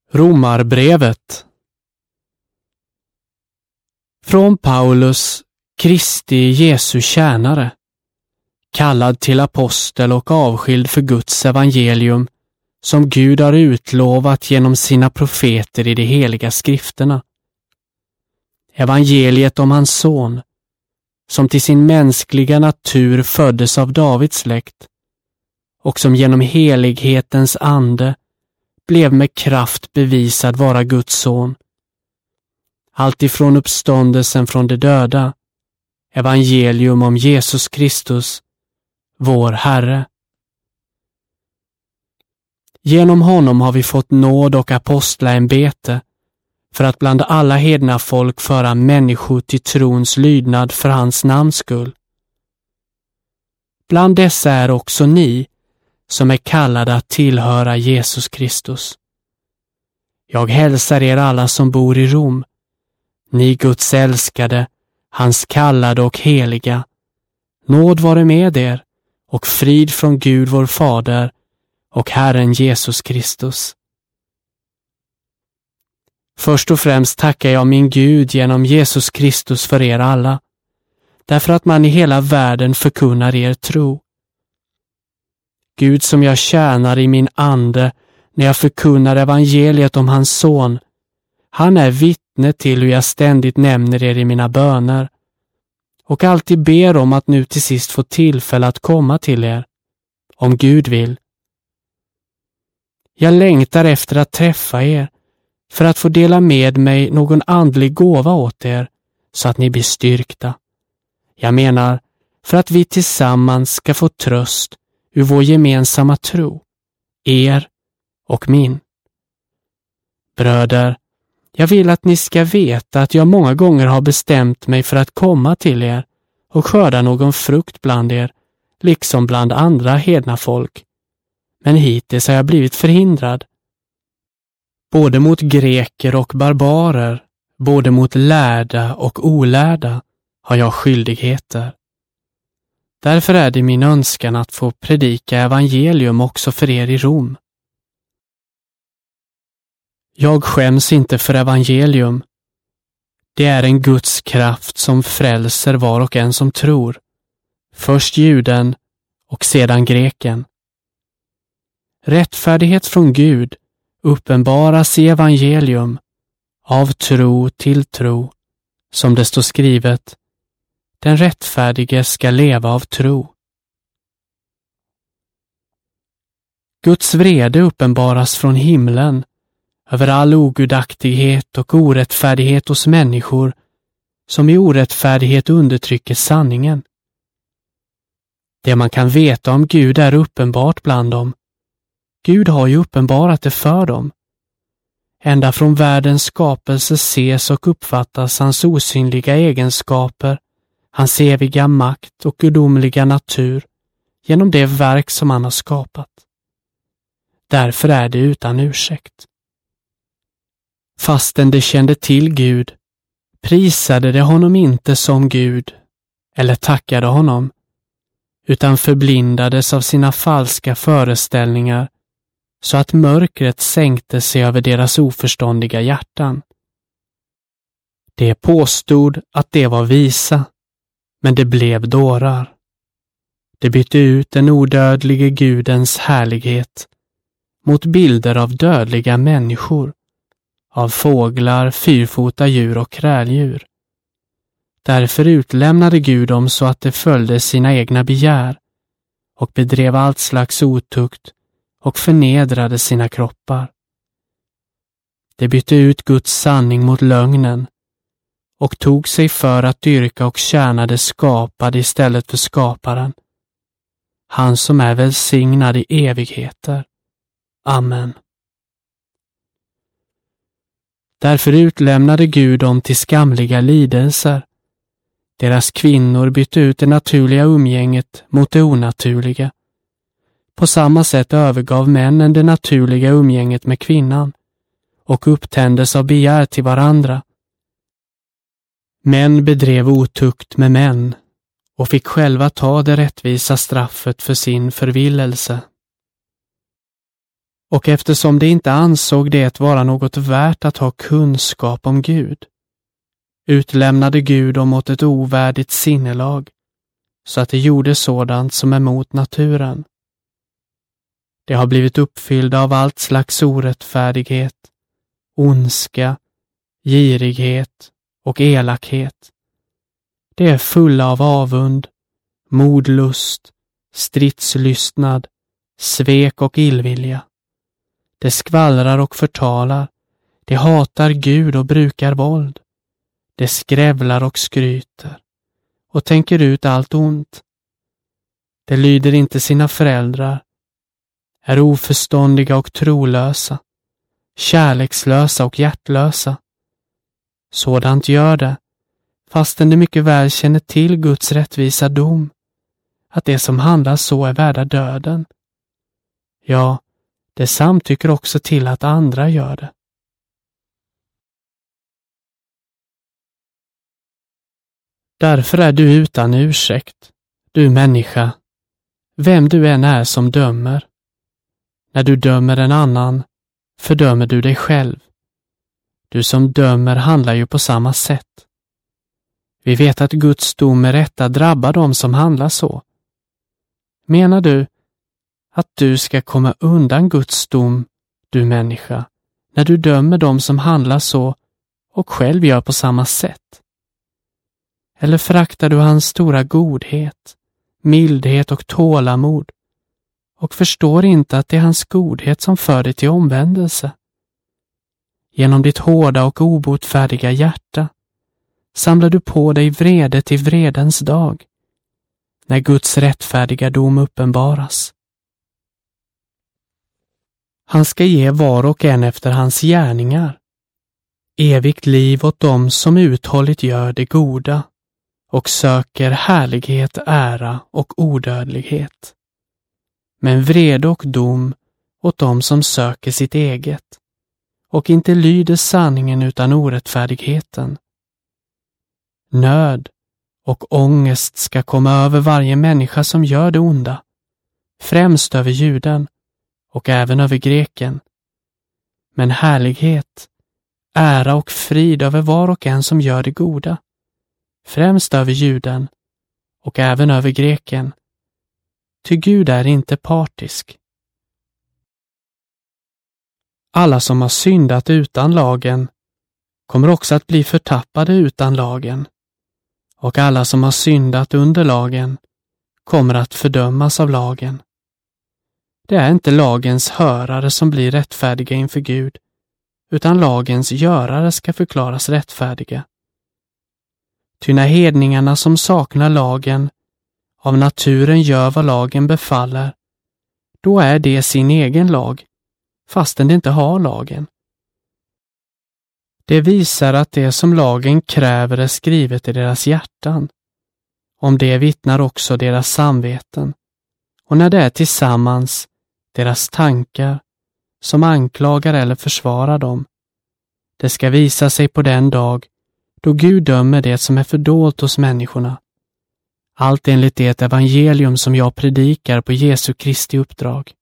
Romarbrevet. Från Paulus, Kristi Jesu tjänare, kallad till apostel och avskild för Guds evangelium, som Gud har utlovat genom sina profeter i de heliga skrifterna. Evangeliet om hans son, som till sin mänskliga natur föddes av Davids släkt och som genom helighetens ande blev med kraft bevisad vara Guds son. Allt ifrån uppståndelsen från de döda, evangelium om Jesus Kristus, vår Herre. Genom honom har vi fått nåd och apostlaämbete för att bland alla hedna folk föra människor till trons lydnad för hans namns skull. Bland dessa är också ni, som är kallade att tillhöra Jesus Kristus. Jag hälsar er alla som bor i Rom, ni Guds älskade, hans kallade och heliga. Nåd vare med er och frid från Gud vår Fader och Herren Jesus Kristus. Först och främst tackar jag min Gud genom Jesus Kristus för er alla, därför att man i hela världen förkunnar er tro. Gud som jag tjänar i min ande när jag förkunnar evangeliet om hans son, han är vittne till hur jag ständigt nämner er i mina böner och alltid ber om att nu till sist få tillfälle att komma till er, om Gud vill. Jag längtar efter att träffa er för att få dela med mig någon andlig gåva åt er så att ni blir styrkta. Jag menar, för att vi tillsammans ska få tröst ur vår gemensamma tro, er och min. Bröder, jag vill att ni ska veta att jag många gånger har bestämt mig för att komma till er och skörda någon frukt bland er, liksom bland andra hedna folk. Men hittills har jag blivit förhindrad. Både mot greker och barbarer, både mot lärda och olärda har jag skyldigheter. Därför är det min önskan att få predika evangelium också för er i Rom. Jag skäms inte för evangelium. Det är en Guds kraft som frälser var och en som tror. Först juden och sedan greken. Rättfärdighet från Gud uppenbaras i evangelium, av tro till tro, som det står skrivet. Den rättfärdige ska leva av tro. Guds vrede uppenbaras från himlen över all ogudaktighet och orättfärdighet hos människor som i orättfärdighet undertrycker sanningen. Det man kan veta om Gud är uppenbart bland dem. Gud har ju uppenbarat det för dem. Ända från världens skapelse ses och uppfattas hans osynliga egenskaper, hans eviga makt och gudomliga natur genom det verk som han har skapat. Därför är det utan ursäkt. Fastän de kände till Gud, prisade de honom inte som Gud eller tackade honom, utan förblindades av sina falska föreställningar så att mörkret sänkte sig över deras oförståndiga hjärtan. De påstod att de var visa, men det blev dårar. De bytte ut den odödlige Gudens härlighet mot bilder av dödliga människor, av fåglar, fyrfota djur och kräldjur. Därför utlämnade Gud dem så att de följde sina egna begär och bedrev allt slags otukt och förnedrade sina kroppar. De bytte ut Guds sanning mot lögnen och tog sig för att dyrka och tjäna det skapade istället för skaparen, han som är välsignad i evigheter. Amen. Därför utlämnade Gud dem till skamliga lidelser. Deras kvinnor bytte ut det naturliga umgänget mot det onaturliga. På samma sätt övergav männen det naturliga umgänget med kvinnan och upptändes av begär till varandra. Män bedrev otukt med män och fick själva ta det rättvisa straffet för sin förvillelse. Och eftersom de inte ansåg det vara något värt att ha kunskap om Gud, utlämnade Gud dem åt ett ovärdigt sinnelag, så att de gjorde sådant som är mot naturen. De har blivit uppfyllda av allt slags orättfärdighet, ondska, girighet och elakhet. De är fulla av avund, modlust, stridslystnad, svek och illvilja. De skvallrar och förtalar, de hatar Gud och brukar våld. De skrävlar och skryter och tänker ut allt ont. De lyder inte sina föräldrar, är oförståndiga och trolösa, kärlekslösa och hjärtlösa. Sådant gör det, fastän de mycket väl känner till Guds rättvisa dom, att det som handlar så är värda döden. Ja, det samtycker också till att andra gör det. Därför är du utan ursäkt, du människa, vem du än är som dömer. När du dömer en annan, fördömer du dig själv. Du som dömer handlar ju på samma sätt. Vi vet att Guds dom med rätta drabbar dem som handlar så. Menar du att du ska komma undan Guds dom, du människa, när du dömer dem som handlar så och själv gör på samma sätt? Eller föraktar du hans stora godhet, mildhet och tålamod och förstår inte att det är hans godhet som för dig till omvändelse? Genom ditt hårda och obotfärdiga hjärta samlar du på dig vrede till vredens dag, när Guds rättfärdiga dom uppenbaras. Han ska ge var och en efter hans gärningar, evigt liv åt dem som uthålligt gör det goda och söker härlighet, ära och odödlighet. Men vrede och dom åt dem som söker sitt eget och inte lyder sanningen utan orättfärdigheten. Nöd och ångest ska komma över varje människa som gör det onda, främst över juden och även över greken. Men härlighet, ära och frid över var och en som gör det goda, främst över juden och även över greken. Ty Gud är inte partisk. Alla som har syndat utan lagen kommer också att bli förtappade utan lagen, och alla som har syndat under lagen kommer att fördömas av lagen. Det är inte lagens hörare som blir rättfärdiga inför Gud, utan lagens görare ska förklaras rättfärdiga. Ty när hedningarna som saknar lagen av naturen gör vad lagen befaller, då är det sin egen lag, fastän de inte har lagen. Det visar att det som lagen kräver är skrivet i deras hjärtan. Om det vittnar också deras samveten, och när det är tillsammans deras tankar som anklagar eller försvarar dem. Det ska visa sig på den dag då Gud dömer det som är fördolt hos människorna. Allt enligt det evangelium som jag predikar på Jesu Kristi uppdrag.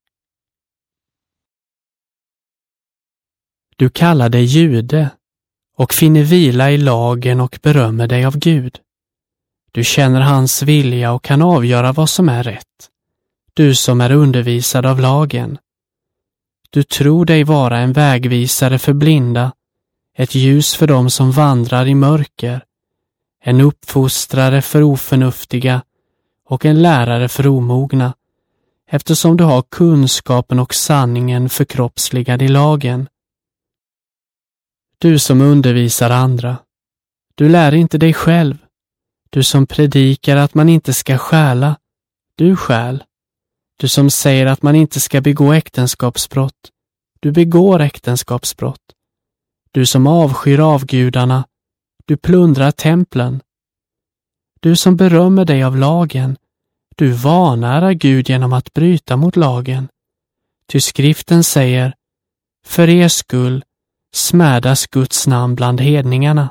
Du kallar dig jude och finner vila i lagen och berömmer dig av Gud. Du känner hans vilja och kan avgöra vad som är rätt. Du som är undervisad av lagen. Du tror dig vara en vägvisare för blinda, ett ljus för dem som vandrar i mörker, en uppfostrare för oförnuftiga och en lärare för omogna, eftersom du har kunskapen och sanningen förkroppsligad i lagen. Du som undervisar andra, du lär inte dig själv. Du som predikar att man inte ska stjäla, du stjäl. Du som säger att man inte ska begå äktenskapsbrott, du begår äktenskapsbrott. Du som avskyr avgudarna, du plundrar templen. Du som berömmer dig av lagen, du vanärar Gud genom att bryta mot lagen. Ty skriften säger, för er skull smädas Guds namn bland hedningarna.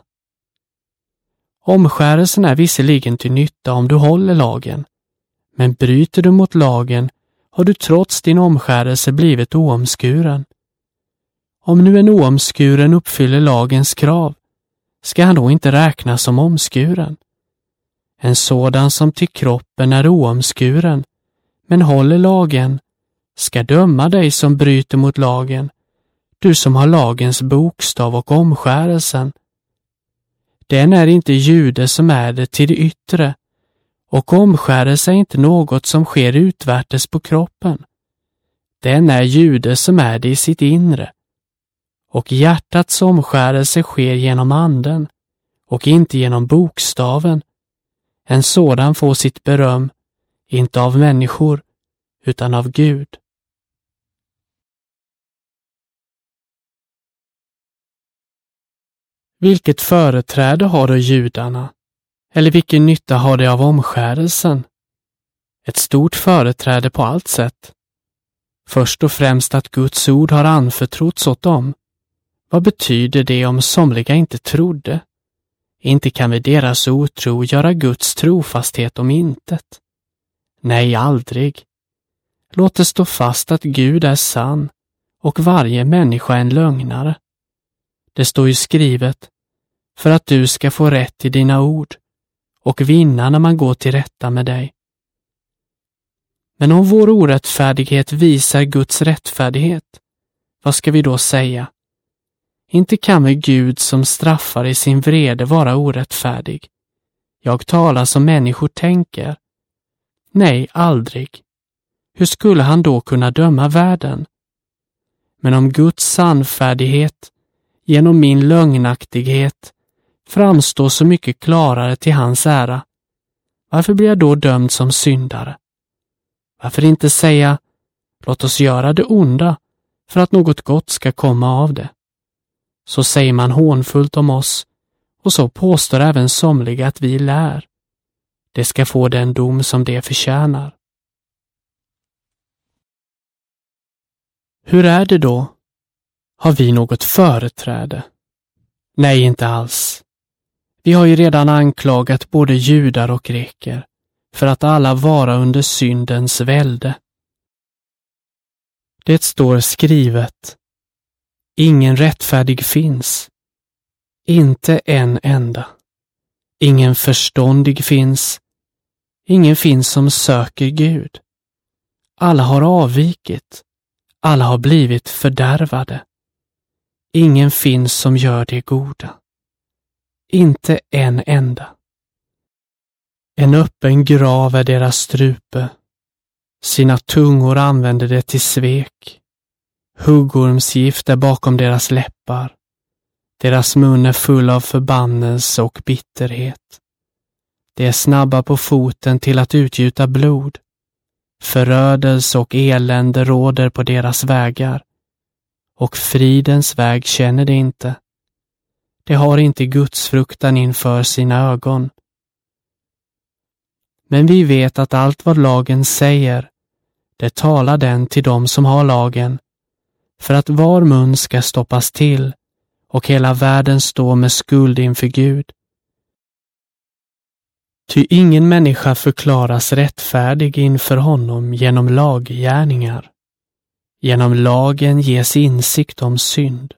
Omskärelsen är visserligen till nytta om du håller lagen, men bryter du mot lagen har du trots din omskärelse blivit oomskuren. Om nu en oomskuren uppfyller lagens krav, ska han då inte räknas som omskuren? En sådan som till kroppen är oomskuren, men håller lagen, ska döma dig som bryter mot lagen, du som har lagens bokstav och omskärelsen. Den är inte jude som är det till det yttre, och omskärelse är inte något som sker utvärtes på kroppen. Den är jude som är det i sitt inre. Och hjärtats omskärelse sker genom anden, och inte genom bokstaven. En sådan får sitt beröm, inte av människor, utan av Gud. Vilket företräde har då judarna? Eller vilken nytta har de av omskärelsen? Ett stort företräde på allt sätt. Först och främst att Guds ord har anförtrotts åt dem. Vad betyder det om somliga inte trodde? Inte kan vi deras otro göra Guds trofasthet om intet. Nej, aldrig. Låt det stå fast att Gud är sann och varje människa en lögnare. Det står ju skrivet, för att du ska få rätt i dina ord och vinna när man går till rätta med dig. Men om vår orättfärdighet visar Guds rättfärdighet, vad ska vi då säga? Inte kan väl Gud som straffar i sin vrede vara orättfärdig. Jag talar som människor tänker. Nej, aldrig. Hur skulle han då kunna döma världen? Men om Guds sannfärdighet genom min lögnaktighet framstår så mycket klarare till hans ära, varför blir jag då dömd som syndare? Varför inte säga, låt oss göra det onda för att något gott ska komma av det? Så säger man hånfullt om oss, och så påstår även somliga att vi lär. Det ska få den dom som det förtjänar. Hur är det då? Har vi något företräde? Nej, inte alls. Vi har ju redan anklagat både judar och greker för att alla vara under syndens välde. Det står skrivet: ingen rättfärdig finns, inte en enda. Ingen förståndig finns, ingen finns som söker Gud. Alla har avvikit, alla har blivit fördärvade. Ingen finns som gör det goda. Inte en enda. En öppen grav är deras strupe. Sina tungor använder det till svek. Huggormsgift är bakom deras läppar. Deras mun är full av förbannelse och bitterhet. De är snabba på foten till att utgjuta blod. Förödelse och elände råder på deras vägar. Och fridens väg känner de inte. De har inte Guds fruktan inför sina ögon. Men vi vet att allt vad lagen säger, det talar den till dem som har lagen, för att var mun ska stoppas till och hela världen stå med skuld inför Gud. Ty ingen människa förklaras rättfärdig inför honom genom laggärningar. Genom lagen ges insikt om synd.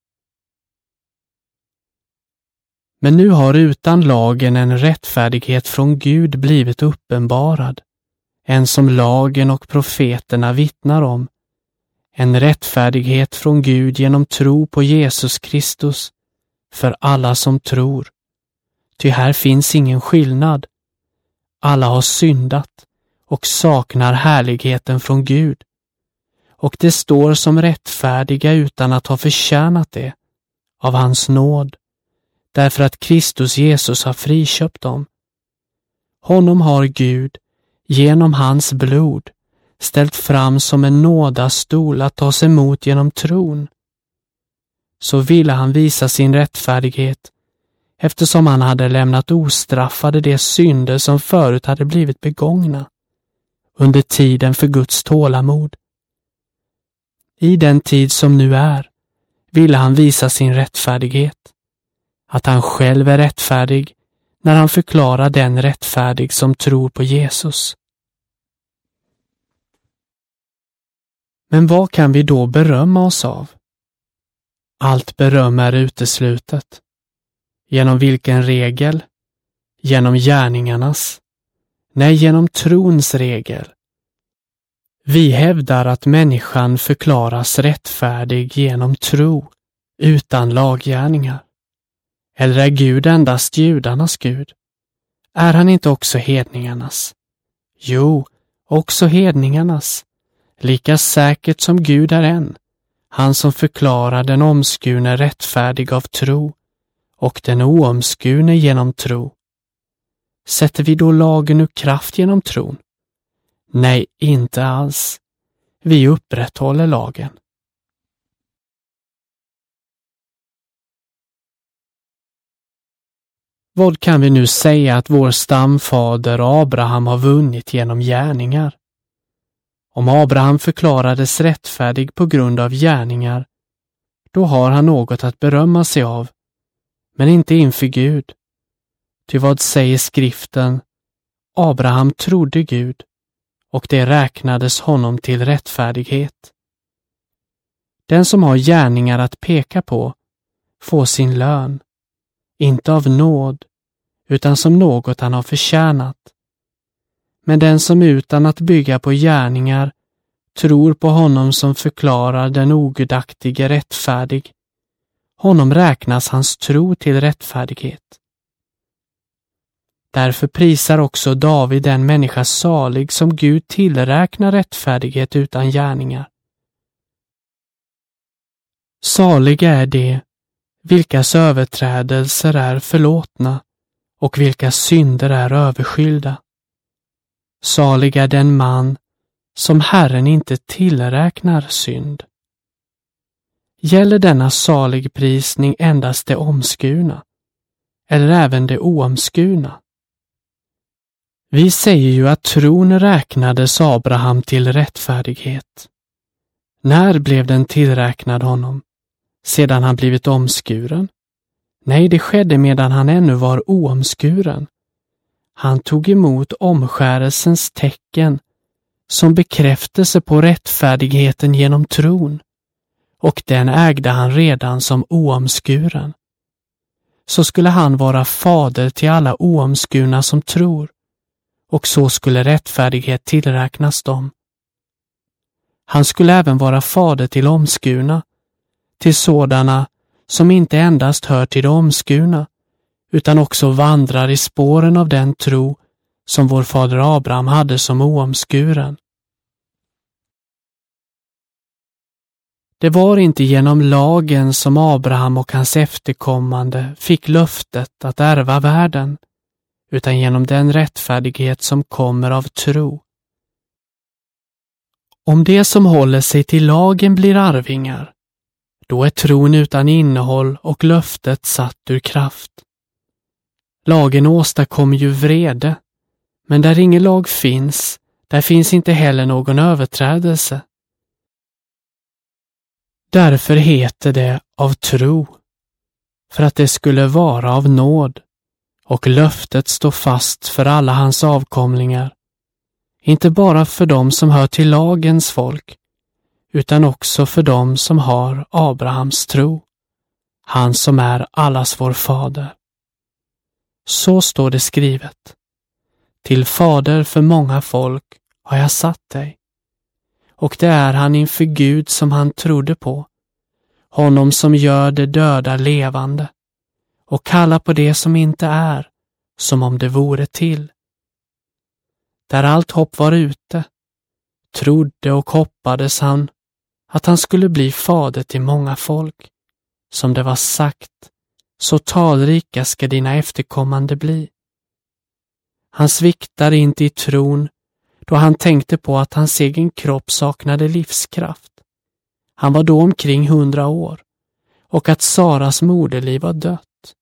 Men nu har utan lagen en rättfärdighet från Gud blivit uppenbarad, en som lagen och profeterna vittnar om, en rättfärdighet från Gud genom tro på Jesus Kristus, för alla som tror. Ty här finns ingen skillnad. Alla har syndat och saknar härligheten från Gud. Och det står som rättfärdiga utan att ha förtjänat det, av hans nåd, därför att Kristus Jesus har friköpt dem. Honom har Gud, genom hans blod, ställt fram som en nådastol att tas emot genom tron. Så ville han visa sin rättfärdighet, eftersom han hade lämnat ostraffade de synder som förut hade blivit begångna, under tiden för Guds tålamod. I den tid som nu är ville han visa sin rättfärdighet, att han själv är rättfärdig när han förklarar den rättfärdig som tror på Jesus. Men vad kan vi då berömma oss av? Allt beröm är uteslutet. Genom vilken regel? Genom gärningarnas? Nej, genom trons regel. Vi hävdar att människan förklaras rättfärdig genom tro, utan laggärningar. Eller är Gud endast judarnas Gud? Är han inte också hedningarnas? Jo, också hedningarnas. Lika säkert som Gud är en, han som förklarar den omskurne rättfärdig av tro och den oomskurne genom tro. Sätter vi då lagen ur kraft genom tron? Nej, inte alls. Vi upprätthåller lagen. Vad kan vi nu säga att vår stamfader Abraham har vunnit genom gärningar? Om Abraham förklarades rättfärdig på grund av gärningar, då har han något att berömma sig av, men inte inför Gud. Ty vad säger skriften? Abraham trodde Gud, och det räknades honom till rättfärdighet. Den som har gärningar att peka på får sin lön, inte av nåd, utan som något han har förtjänat. Men den som utan att bygga på gärningar tror på honom som förklarar den ogudaktige rättfärdig, honom räknas hans tro till rättfärdighet. Därför prisar också David den människa salig som Gud tillräknar rättfärdighet utan gärningar. Saliga är de, vilkas överträdelser är förlåtna och vilka synder är överskyllda. Salig är den man som Herren inte tillräknar synd. Gäller denna saligprisning endast det omskurna, eller även det oomskurna? Vi säger ju att tron räknades Abraham till rättfärdighet. När blev den tillräknad honom? Sedan han blivit omskuren? Nej, det skedde medan han ännu var oomskuren. Han tog emot omskärelsens tecken som bekräftelse på rättfärdigheten genom tron, och den ägde han redan som oomskuren. Så skulle han vara fader till alla oomskurna som tror, och så skulle rättfärdighet tillräknas dem. Han skulle även vara fader till omskurna, till sådana som inte endast hör till de omskurna, utan också vandrar i spåren av den tro som vår fader Abraham hade som oomskuren. Det var inte genom lagen som Abraham och hans efterkommande fick löftet att ärva världen, utan genom den rättfärdighet som kommer av tro. Om det som håller sig till lagen blir arvingar, då är tron utan innehåll och löftet satt ur kraft. Lagen åstadkommer ju vrede, men där ingen lag finns, där finns inte heller någon överträdelse. Därför heter det av tro, för att det skulle vara av nåd, och löftet står fast för alla hans avkomlingar, inte bara för dem som hör till lagens folk, utan också för dem som har Abrahams tro, han som är allas vår fader. Så står det skrivet: till fader för många folk har jag satt dig. Och det är han inför Gud som han trodde på, honom som gör det döda levande och kallar på det som inte är som om det vore till. Där allt hopp var ute, trodde och hoppades han att han skulle bli fader till många folk, som det var sagt, så talrika ska dina efterkommande bli. Han sviktade inte i tron då han tänkte på att hans egen kropp saknade livskraft. Han var då omkring 100 år och att Saras moderliv var dött.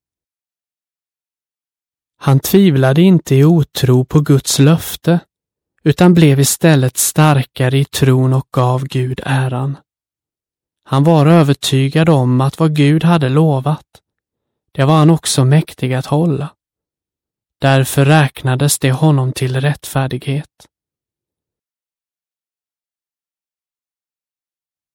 Han tvivlade inte i otro på Guds löfte, utan blev istället starkare i tron och gav Gud äran. Han var övertygad om att vad Gud hade lovat, det var han också mäktig att hålla. Därför räknades det honom till rättfärdighet.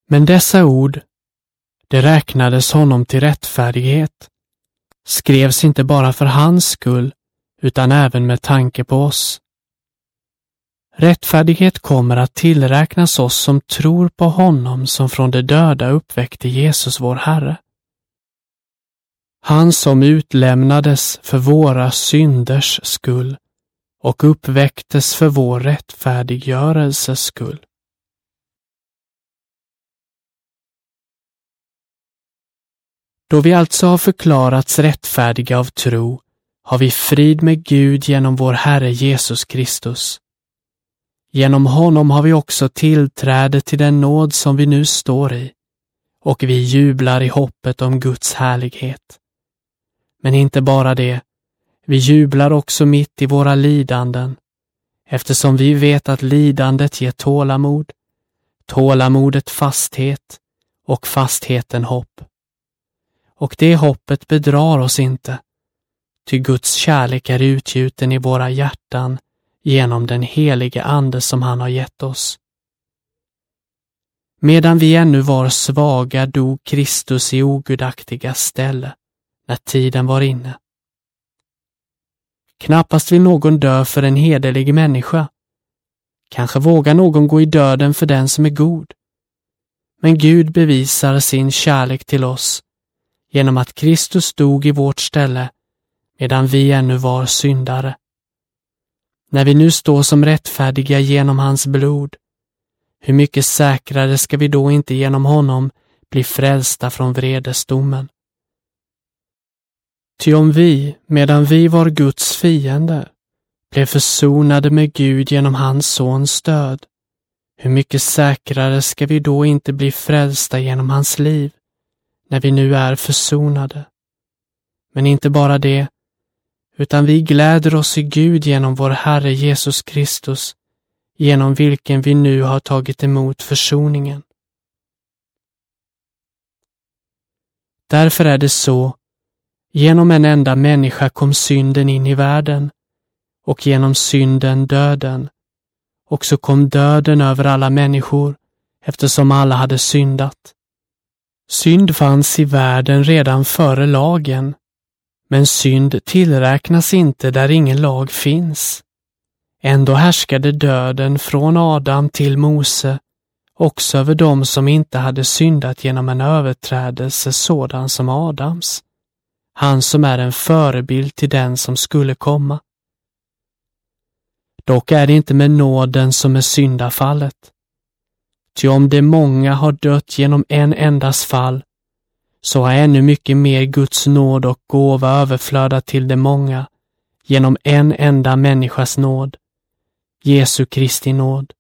Men dessa ord, det räknades honom till rättfärdighet, skrevs inte bara för hans skull utan även med tanke på oss. Rättfärdighet kommer att tillräknas oss som tror på honom som från de döda uppväckte Jesus vår Herre. Han som utlämnades för våra synders skull och uppväcktes för vår rättfärdiggörelses skull. Då vi alltså har förklarats rättfärdiga av tro har vi frid med Gud genom vår Herre Jesus Kristus. Genom honom har vi också tillträde till den nåd som vi nu står i, och vi jublar i hoppet om Guds härlighet. Men inte bara det, vi jublar också mitt i våra lidanden, eftersom vi vet att lidandet ger tålamod, tålamodet fasthet och fastheten hopp. Och det hoppet bedrar oss inte, ty Guds kärlek är utgjuten i våra hjärtan genom den helige Ande som han har gett oss. Medan vi ännu var svaga dog Kristus i ogudaktiga ställe, när tiden var inne. Knappast vill någon dö för en hederlig människa. Kanske vågar någon gå i döden för den som är god. Men Gud bevisar sin kärlek till oss genom att Kristus dog i vårt ställe medan vi ännu var syndare. När vi nu står som rättfärdiga genom hans blod, hur mycket säkrare ska vi då inte genom honom bli frälsta från vredesdomen? Ty om vi, medan vi var Guds fiender, blev försonade med Gud genom hans sons död, hur mycket säkrare ska vi då inte bli frälsta genom hans liv, när vi nu är försonade? Men inte bara det, utan vi gläder oss i Gud genom vår Herre Jesus Kristus, genom vilken vi nu har tagit emot försoningen. Därför är det så, genom en enda människa kom synden in i världen, och genom synden döden, och så kom döden över alla människor, eftersom alla hade syndat. Synd fanns i världen redan före lagen, men synd tillräknas inte där ingen lag finns. Ändå härskade döden från Adam till Mose, också över dem som inte hade syndat genom en överträdelse sådan som Adams, han som är en förebild till den som skulle komma. Dock är det inte med nåden som är syndafallet. Ty om de många har dött genom en endas fall, så har ännu mycket mer Guds nåd och gåva överflödat till de många genom en enda människas nåd, Jesu Kristi nåd.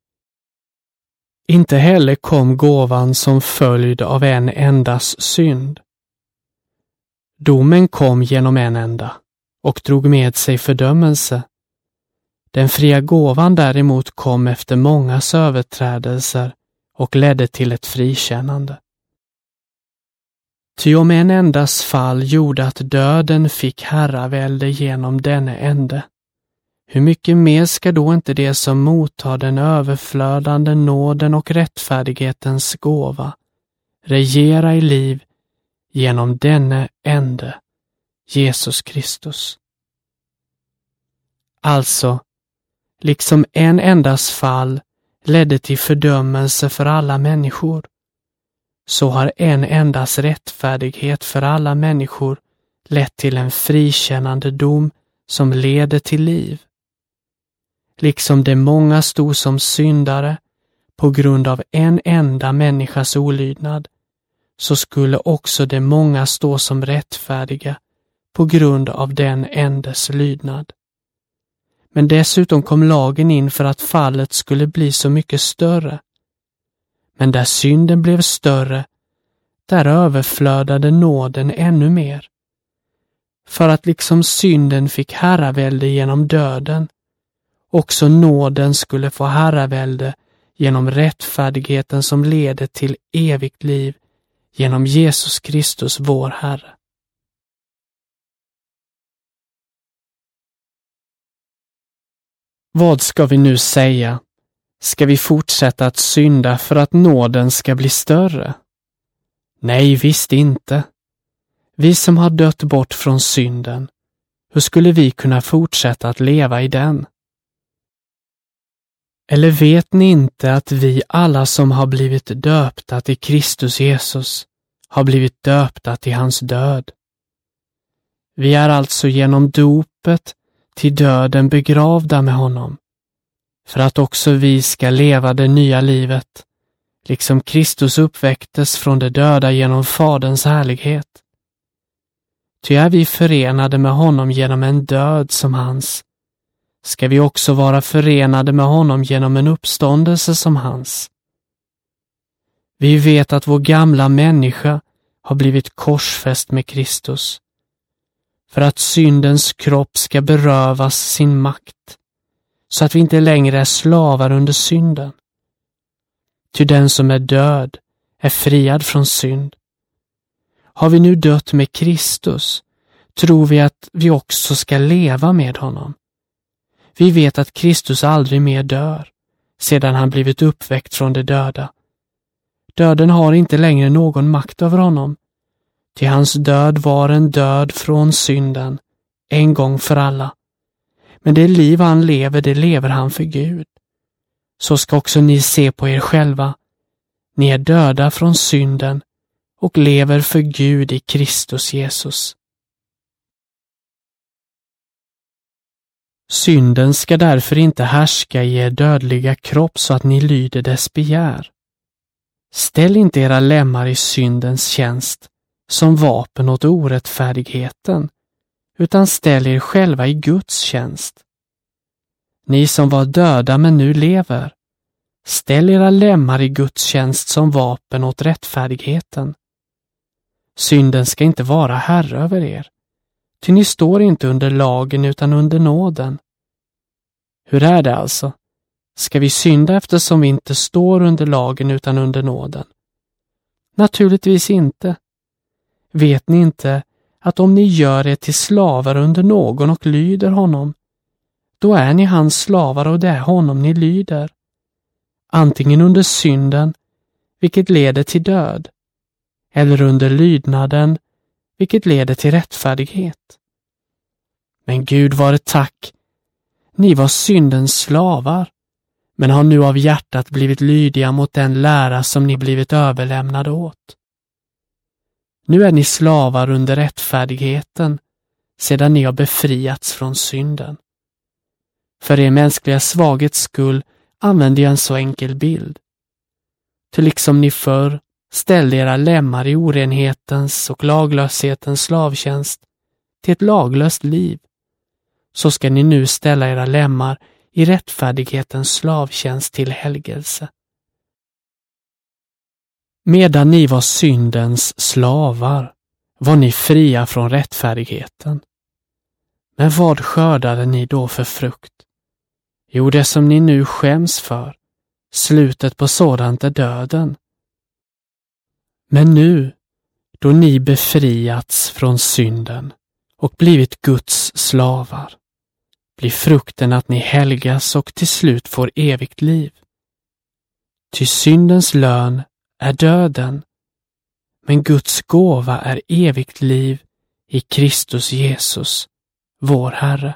Inte heller kom gåvan som följd av en endas synd. Domen kom genom en enda och drog med sig fördömelse. Den fria gåvan däremot kom efter mångas överträdelser och ledde till ett frikännande. Ty om en endas fall gjorde att döden fick herravälde genom denne ende, hur mycket mer ska då inte det som mottar den överflödande nåden och rättfärdighetens gåva regera i liv genom denne ende, Jesus Kristus? Alltså, liksom en endas fall ledde till fördömelse för alla människor, så har en endas rättfärdighet för alla människor lett till en frikännande dom som leder till liv. Liksom de många stod som syndare på grund av en enda människas olydnad, så skulle också de många stå som rättfärdiga på grund av den endes lydnad. Men dessutom kom lagen in för att fallet skulle bli så mycket större. Men där synden blev större, där överflödade nåden ännu mer. För att liksom synden fick herravälde genom döden, också nåden skulle få herravälde genom rättfärdigheten som leder till evigt liv genom Jesus Kristus vår Herre. Vad ska vi nu säga? Ska vi fortsätta att synda för att nåden ska bli större? Nej, visst inte. Vi som har dött bort från synden, hur skulle vi kunna fortsätta att leva i den? Eller vet ni inte att vi alla som har blivit döpta till Kristus Jesus har blivit döpta till hans död? Vi är alltså genom dopet till döden begravda med honom, för att också vi ska leva det nya livet, liksom Kristus uppväcktes från de döda genom Faderns härlighet. Ty är vi förenade med honom genom en död som hans, ska vi också vara förenade med honom genom en uppståndelse som hans. Vi vet att vår gamla människa har blivit korsfäst med Kristus, för att syndens kropp ska berövas sin makt, så att vi inte längre är slavar under synden. Ty den som är död är friad från synd. Har vi nu dött med Kristus, tror vi att vi också ska leva med honom. Vi vet att Kristus aldrig mer dör, sedan han blivit uppväckt från de döda. Döden har inte längre någon makt över honom, ty hans död var en död från synden, en gång för alla. Men det liv han lever, det lever han för Gud. Så ska också ni se på er själva. Ni är döda från synden och lever för Gud i Kristus Jesus. Synden ska därför inte härska i er dödliga kropp så att ni lyder dess begär. Ställ inte era lemmar i syndens tjänst som vapen åt orättfärdigheten, utan ställ er själva i Guds tjänst. Ni som var döda men nu lever, ställ era lemmar i Guds tjänst som vapen åt rättfärdigheten. Synden ska inte vara herre över er, ty ni står inte under lagen utan under nåden. Hur är det alltså? Ska vi synda eftersom vi inte står under lagen utan under nåden? Naturligtvis inte. Vet ni inte att om ni gör er till slavar under någon och lyder honom, då är ni hans slavar och det är honom ni lyder. Antingen under synden, vilket leder till död, eller under lydnaden, vilket leder till rättfärdighet. Men Gud vare tack, ni var syndens slavar, men har nu av hjärtat blivit lydiga mot den lära som ni blivit överlämnade åt. Nu är ni slavar under rättfärdigheten, sedan ni har befriats från synden. För er mänskliga svaghets skull använder jag en så enkel bild. Till liksom ni förr ställde era lemmar i orenhetens och laglöshetens slavtjänst till ett laglöst liv, så ska ni nu ställa era lemmar i rättfärdighetens slavtjänst till helgelse. Medan ni var syndens slavar var ni fria från rättfärdigheten. Men vad skördade ni då för frukt? Jo, det som ni nu skäms för, slutet på sådant är döden. Men nu, då ni befriats från synden och blivit Guds slavar, blir frukten att ni helgas och till slut får evigt liv. Ty syndens lön är döden, men Guds gåva är evigt liv i Kristus Jesus, vår Herre.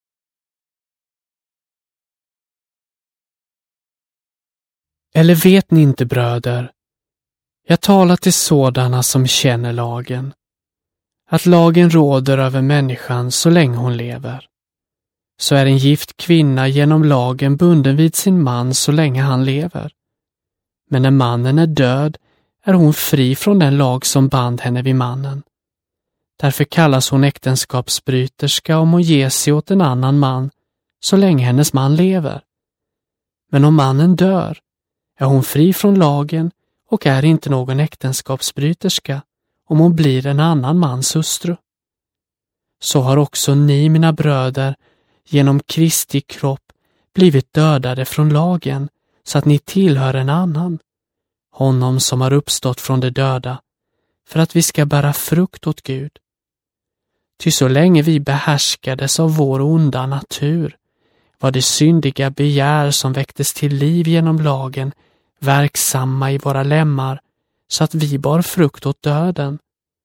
Eller vet ni inte, bröder, jag talar till sådana som känner lagen, att lagen råder över människan så länge hon lever. Så är en gift kvinna genom lagen bunden vid sin man så länge han lever. Men när mannen är död är hon fri från den lag som band henne vid mannen. Därför kallas hon äktenskapsbryterska om hon ger sig åt en annan man så länge hennes man lever. Men om mannen dör är hon fri från lagen och är inte någon äktenskapsbryterska om hon blir en annan mans hustru. Så har också ni, mina bröder, genom Kristi kropp blivit dödade från lagen så att ni tillhör en annan, honom som har uppstått från de döda, för att vi ska bära frukt åt Gud. Ty så länge vi behärskades av vår onda natur var det syndiga begär som väcktes till liv genom lagen verksamma i våra lemmar så att vi bar frukt åt döden.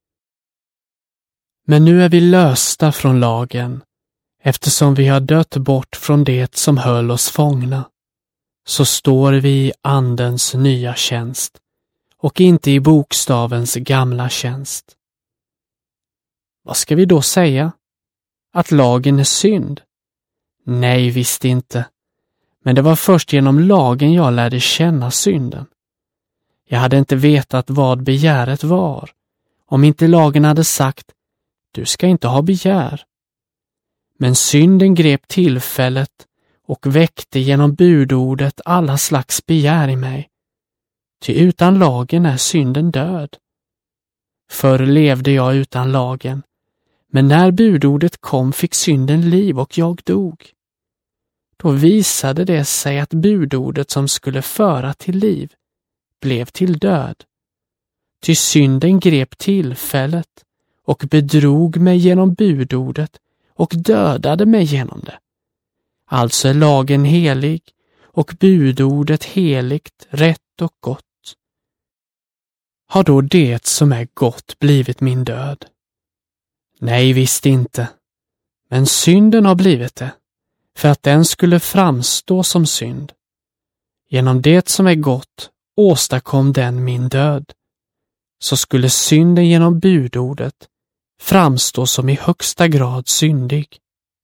Men nu är vi lösta från lagen, eftersom vi har dött bort från det som höll oss fångna. Så står vi i Andens nya tjänst och inte i bokstavens gamla tjänst. Vad ska vi då säga? Att lagen är synd? Nej, visst inte. Men det var först genom lagen jag lärde känna synden. Jag hade inte vetat vad begäret var, om inte lagen hade sagt: du ska inte ha begär. Men synden grep tillfället och väckte genom budordet alla slags begär i mig. Ty utan lagen är synden död. Förr levde jag utan lagen, men när budordet kom fick synden liv och jag dog. Då visade det sig att budordet som skulle föra till liv blev till död. Ty synden grep tillfället och bedrog mig genom budordet och dödade mig genom det. Alltså är lagen helig och budordet heligt, rätt och gott. Har då det som är gott blivit min död? Nej, visst inte. Men synden har blivit det, för att den skulle framstå som synd. Genom det som är gott åstadkom den min död. Så skulle synden genom budordet framstå som i högsta grad syndig.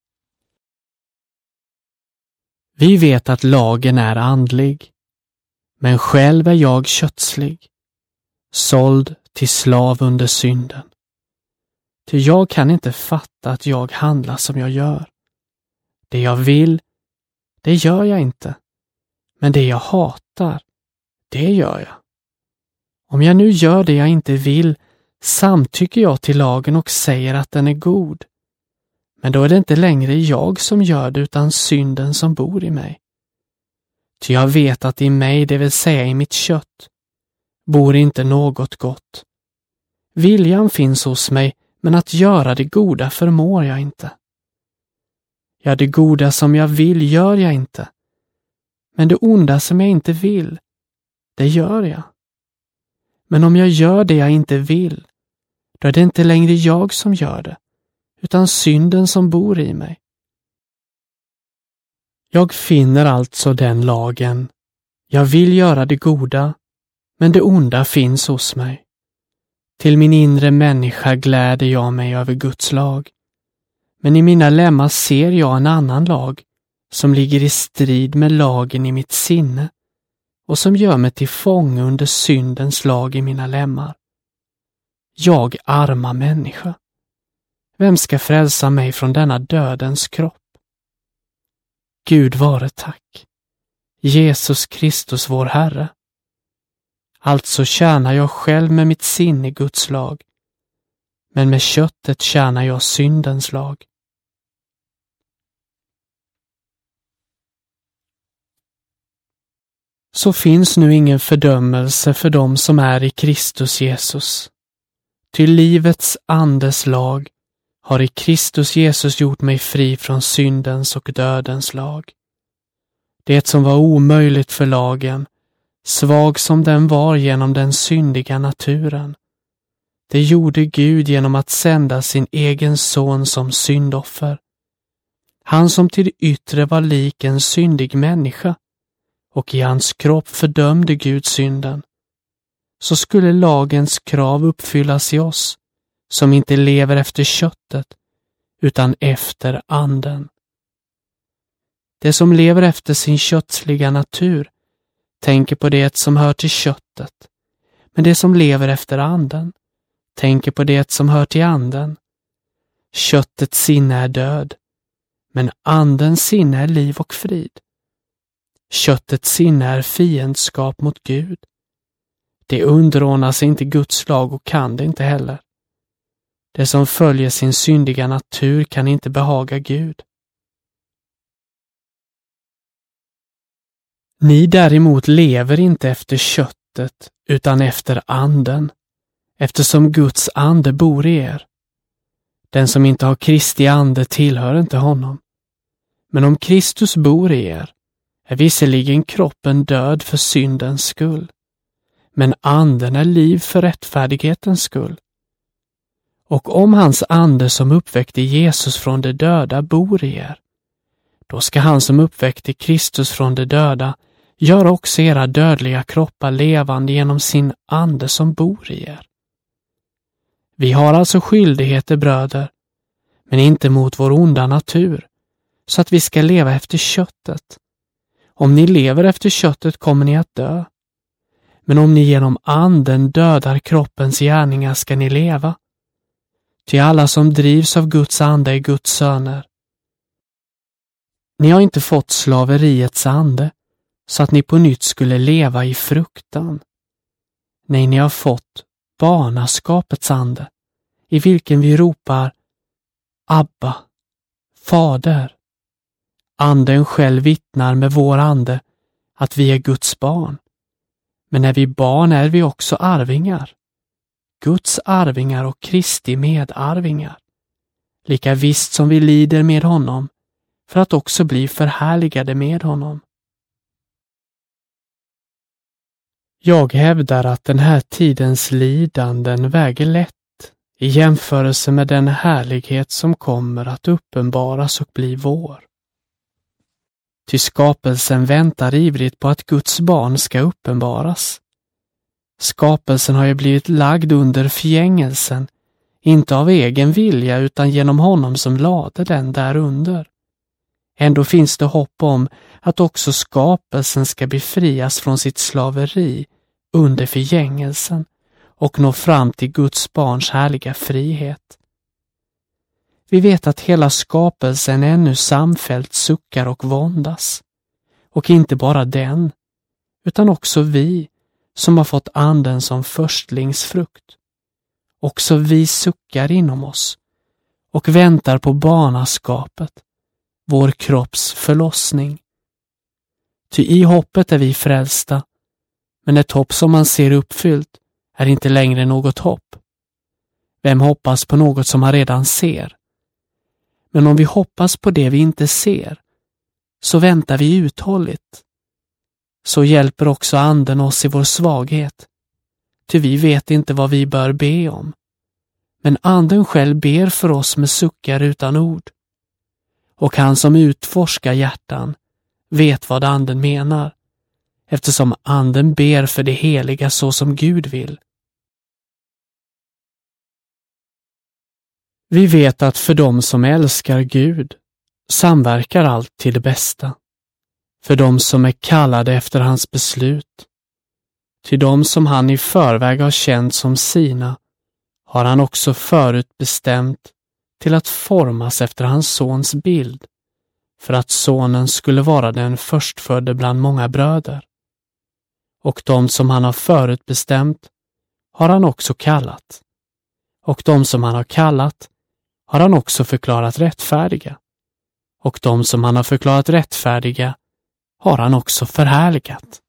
Vi vet att lagen är andlig, men själv är jag kötslig, såld till slav under synden. Ty jag kan inte fatta att jag handlar som jag gör. Det jag vill, det gör jag inte, men det jag hatar, det gör jag. Om jag nu gör det jag inte vill, samtycker jag till lagen och säger att den är god. Men då är det inte längre jag som gör det utan synden som bor i mig. Ty jag vet att i mig, det vill säga i mitt kött, bor inte något gott. Viljan finns hos mig, men att göra det goda förmår jag inte. Ja, det goda som jag vill gör jag inte. Men det onda som jag inte vill, det gör jag. Men om jag gör det jag inte vill, då är det inte längre jag som gör det, utan synden som bor i mig. Jag finner alltså den lagen: jag vill göra det goda, men det onda finns hos mig. Till min inre människa gläder jag mig över Guds lag, men i mina lemmar ser jag en annan lag som ligger i strid med lagen i mitt sinne och som gör mig till fånge under syndens lag i mina lemmar. Jag arma människa. Vem ska frälsa mig från denna dödens kropp? Gud vare tack. Jesus Kristus vår Herre. Alltså tjänar jag själv med mitt sinne i Guds lag, men med köttet tjänar jag syndens lag. Så finns nu ingen fördömelse för dem som är i Kristus Jesus. Ty livets andes lag har i Kristus Jesus gjort mig fri från syndens och dödens lag. Det som var omöjligt för lagen, svag som den var genom den syndiga naturen, det gjorde Gud genom att sända sin egen son som syndoffer. Han som till det yttre var lik en syndig människa, och i hans kropp fördömde Gud synden. Så skulle lagens krav uppfyllas i oss, som inte lever efter köttet, utan efter anden. Det som lever efter sin kötsliga natur tänker på det som hör till köttet, men det som lever efter anden tänker på det som hör till anden. Köttets sinne är död, men andens sinne är liv och frid. Köttets sinne är fiendskap mot Gud. Det underordnar sig inte Guds lag och kan det inte heller. Det som följer sin syndiga natur kan inte behaga Gud. Ni däremot lever inte efter köttet utan efter anden, eftersom Guds ande bor i er. Den som inte har Kristi ande tillhör inte honom. Men om Kristus bor i er är visserligen kroppen död för syndens skull, men anden är liv för rättfärdighetens skull. Och om hans ande som uppväckte Jesus från de döda bor i er, då ska han som uppväckte Kristus från de döda göra också era dödliga kroppar levande genom sin ande som bor i er. Vi har alltså skyldigheter, bröder, men inte mot vår onda natur, så att vi ska leva efter köttet. Om ni lever efter köttet kommer ni att dö. Men om ni genom anden dödar kroppens gärningar ska ni leva. Ty alla som drivs av Guds ande är Guds söner. Ni har inte fått slaveriets ande, så att ni på nytt skulle leva i fruktan. Nej, ni har fått barnaskapets ande, i vilken vi ropar Abba, Fader. Anden själv vittnar med vår ande att vi är Guds barn. Men när vi barn är vi också arvingar. Guds arvingar och Kristi medarvingar. Lika visst som vi lider med honom, för att också bli förhärligade med honom. Jag hävdar att den här tidens lidanden väger lätt i jämförelse med den härlighet som kommer att uppenbaras och bli vår. Ty skapelsen väntar ivrigt på att Guds barn ska uppenbaras. Skapelsen har ju blivit lagd under förgängelsen, inte av egen vilja utan genom honom som lade den där under. Ändå finns det hopp om att också skapelsen ska befrias från sitt slaveri under förgängelsen och nå fram till Guds barns härliga frihet. Vi vet att hela skapelsen ännu samfällt suckar och våndas. Och inte bara den, utan också vi som har fått anden som förstlingsfrukt. Också vi suckar inom oss och väntar på barnaskapet, vår kropps förlossning. Ty i hoppet är vi frälsta, men ett hopp som man ser uppfyllt är inte längre något hopp. Vem hoppas på något som man redan ser? Men om vi hoppas på det vi inte ser, så väntar vi uthålligt. Så hjälper också anden oss i vår svaghet, ty vi vet inte vad vi bör be om. Men anden själv ber för oss med suckar utan ord. Och han som utforskar hjärtan vet vad anden menar, eftersom anden ber för det heliga så som Gud vill. Vi vet att för dem som älskar Gud samverkar allt till det bästa, för dem som är kallade efter hans beslut. Till dem som han i förväg har känt som sina har han också förut bestämt till att formas efter hans sons bild, för att sonen skulle vara den förstfödde bland många bröder. Och de som han har förut bestämt har han också kallat. Och de som han har kallat har han också förklarat rättfärdiga. Och de som han har förklarat rättfärdiga har han också förhärligat.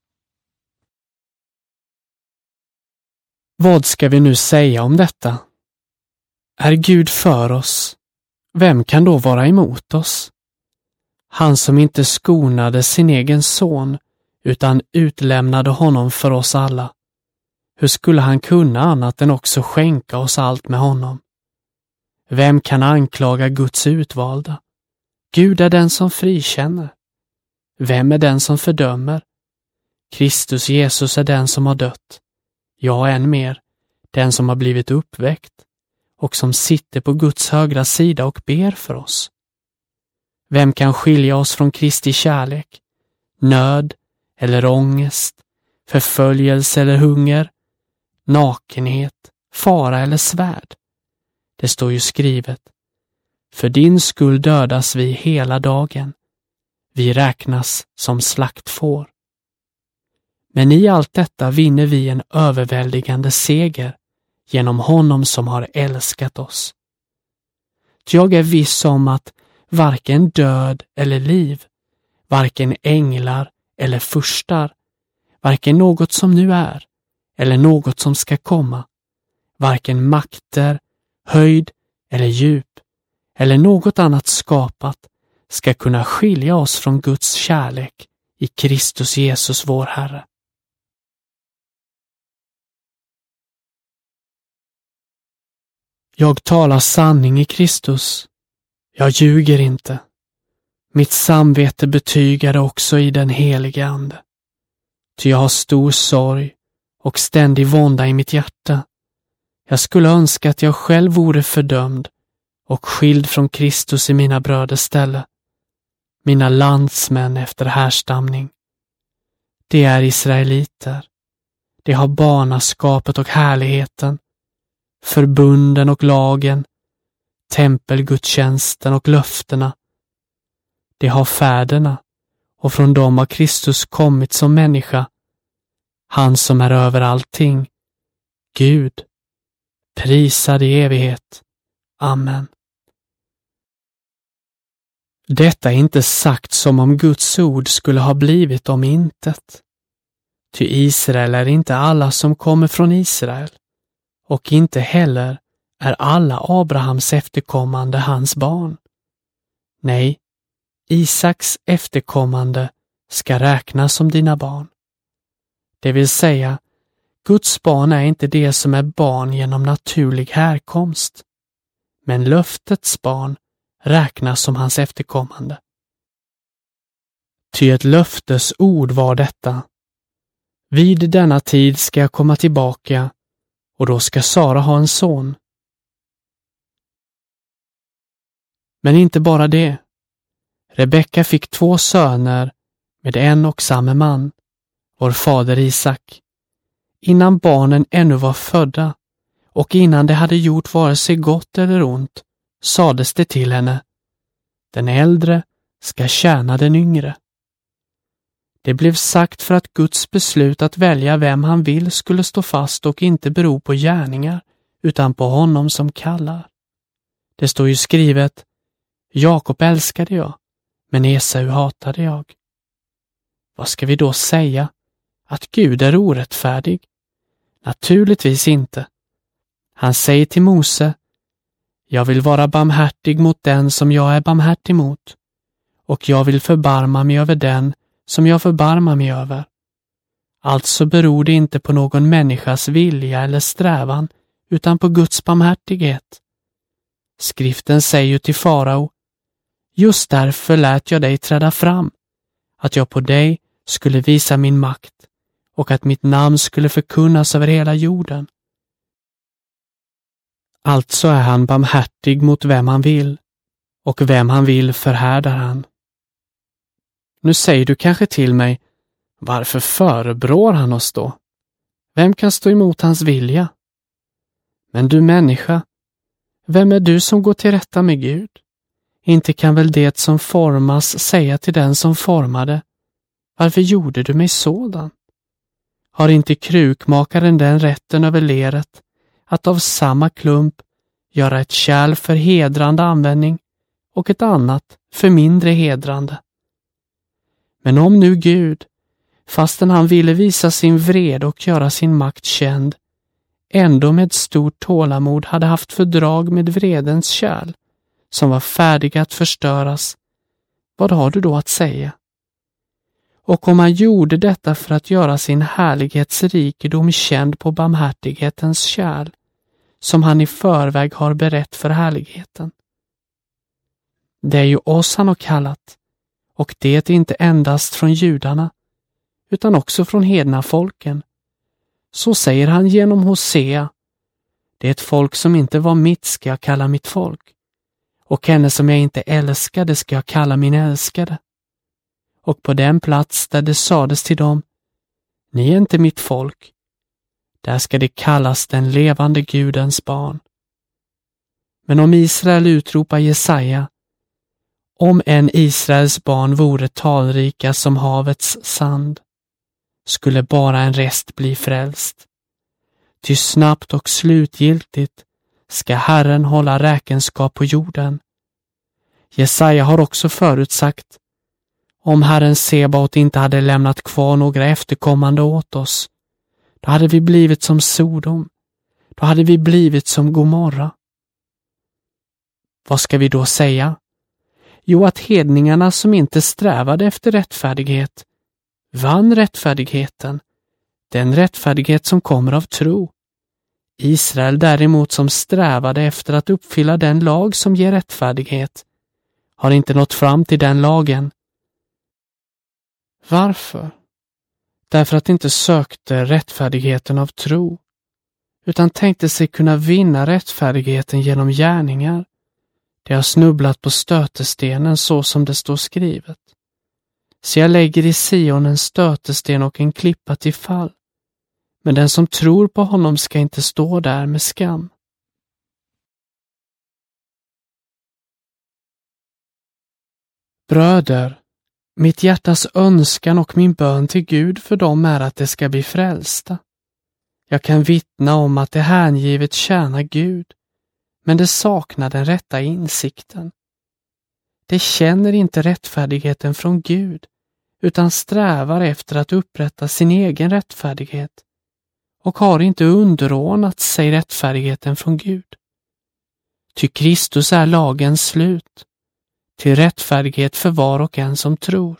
Vad ska vi nu säga om detta? Är Gud för oss? Vem kan då vara emot oss? Han som inte skonade sin egen son utan utlämnade honom för oss alla. Hur skulle han kunna annat än också skänka oss allt med honom? Vem kan anklaga Guds utvalda? Gud är den som frikänner. Vem är den som fördömer? Kristus Jesus är den som har dött. Ja, än mer, den som har blivit uppväckt och som sitter på Guds högra sida och ber för oss. Vem kan skilja oss från Kristi kärlek? Nöd eller ångest, förföljelse eller hunger, nakenhet, fara eller svärd? Det står ju skrivet: för din skull dödas vi hela dagen. Vi räknas som slaktfår. Men i allt detta vinner vi en överväldigande seger genom honom som har älskat oss. Jag är viss om att varken död eller liv, varken änglar eller furstar, varken något som nu är eller något som ska komma, varken makter, höjd eller djup eller något annat skapat ska kunna skilja oss från Guds kärlek i Kristus Jesus vår Herre. Jag talar sanning i Kristus. Jag ljuger inte. Mitt samvete betygar det också i den helige Ande. Ty jag har stor sorg och ständig vånda i mitt hjärta. Jag skulle önska att jag själv vore fördömd och skild från Kristus i mina bröders ställe. Mina landsmän efter härstamning. De är israeliter. De har barnaskapet och härligheten, förbunden och lagen, tempelgudstjänsten och löftena. De har fäderna, och från dem har Kristus kommit som människa, han som är över allting, Gud, prisad i evighet. Amen. Detta är inte sagt som om Guds ord skulle ha blivit om intet. Ty Israel är inte alla som kommer från Israel, och inte heller är alla Abrahams efterkommande hans barn. Nej, Isaks efterkommande ska räknas som dina barn. Det vill säga, Guds barn är inte det som är barn genom naturlig härkomst, men löftets barn räknas som hans efterkommande. Ty ett löftes ord var detta: vid denna tid ska jag komma tillbaka, och då ska Sara ha en son. Men inte bara det. Rebecka fick 2 söner med en och samma man, vår fader Isak, innan barnen ännu var födda, och innan det hade gjort vare sig gott eller ont, sades det till henne: den äldre ska tjäna den yngre. Det blev sagt för att Guds beslut att välja vem han vill skulle stå fast och inte bero på gärningar, utan på honom som kallar. Det står ju skrivet: Jakob älskade jag, men Esau hatade jag. Vad ska vi då säga? Att Gud är orättfärdig? Naturligtvis inte. Han säger till Mose: jag vill vara barmhärtig mot den som jag är barmhärtig mot, och jag vill förbarma mig över den som jag förbarmar mig över. Alltså beror det inte på någon människas vilja eller strävan, utan på Guds barmhärtighet. Skriften säger ju till farao: just därför lät jag dig träda fram, att jag på dig skulle visa min makt och att mitt namn skulle förkunnas över hela jorden. Alltså är han barmhärtig mot vem han vill, och vem han vill förhärdar han. Nu säger du kanske till mig: varför förebrår han oss då? Vem kan stå emot hans vilja? Men du människa, vem är du som går till rätta med Gud? Inte kan väl det som formas säga till den som formade: varför gjorde du mig sådan? Har inte krukmakaren den rätten över leret att av samma klump göra ett kärl för hedrande användning och ett annat för mindre hedrande? Men om nu Gud, fastän han ville visa sin vrede och göra sin makt känd, ändå med stort tålamod hade haft fördrag med vredens kärl, som var färdiga att förstöras, vad har du då att säga? Och om han gjorde detta för att göra sin härlighetsrikedom känd på barmhärtighetens kärl, som han i förväg har berett för härligheten. Det är ju oss han har kallat, och det är inte endast från judarna, utan också från hedna folken. Så säger han genom Hosea: det är ett folk som inte var mitt ska jag kalla mitt folk, och henne som jag inte älskade ska jag kalla min älskade. Och på den plats där det sades till dem: ni är inte mitt folk, där ska det kallas den levande Gudens barn. Men om Israel utropar Jesaja: om en Israels barn vore talrika som havets sand, skulle bara en rest bli frälst. Ty snabbt och slutgiltigt ska Herren hålla räkenskap på jorden. Jesaja har också förutsagt: om Herren Sebaot inte hade lämnat kvar några efterkommande åt oss, då hade vi blivit som Sodom, då hade vi blivit som Gomorra. Vad ska vi då säga? Jo, att hedningarna som inte strävade efter rättfärdighet vann rättfärdigheten, den rättfärdighet som kommer av tro. Israel däremot, som strävade efter att uppfylla den lag som ger rättfärdighet, har inte nått fram till den lagen. Varför? Därför att de inte sökte rättfärdigheten av tro, utan tänkte sig kunna vinna rättfärdigheten genom gärningar. De har snubblat på stötestenen, så som det står skrivet. Så jag lägger i Sion en stötesten och en klippa till fall, men den som tror på honom ska inte stå där med skam. Bröder, mitt hjärtas önskan och min bön till Gud för dem är att de ska bli frälsta. Jag kan vittna om att det hängivet tjänar Gud, men det saknar den rätta insikten. De känner inte rättfärdigheten från Gud, utan strävar efter att upprätta sin egen rättfärdighet och har inte underordnat sig rättfärdigheten från Gud. Ty Kristus är lagens slut, till rättfärdighet för var och en som tror.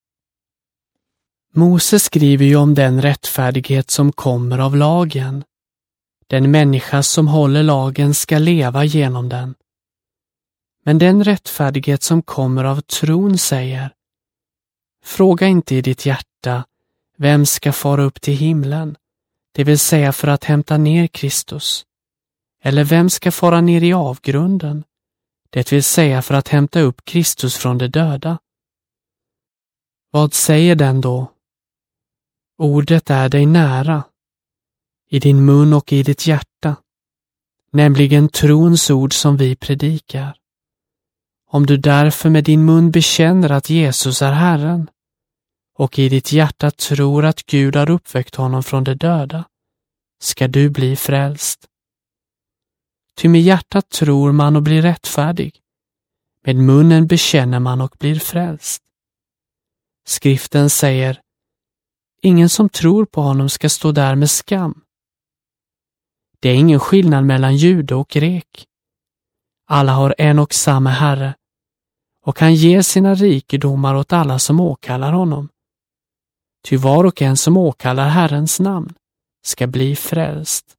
Mose skriver ju om den rättfärdighet som kommer av lagen. Den människa som håller lagen ska leva genom den. Men den rättfärdighet som kommer av tron säger: fråga inte i ditt hjärta, vem ska fara upp till himlen, det vill säga för att hämta ner Kristus, eller vem ska fara ner i avgrunden, det vill säga för att hämta upp Kristus från de döda. Vad säger den då? Ordet är dig nära, i din mun och i ditt hjärta, nämligen trons ord som vi predikar. Om du därför med din mun bekänner att Jesus är Herren och i ditt hjärta tror att Gud har uppväckt honom från de döda, ska du bli frälst. Ty med hjärtat tror man och blir rättfärdig, med munnen bekänner man och blir frälst. Skriften säger: ingen som tror på honom ska stå där med skam. Det är ingen skillnad mellan jude och grek. Alla har en och samma Herre och han ger sina rikedomar åt alla som åkallar honom. Ty var och en som åkallar Herrens namn ska bli frälst.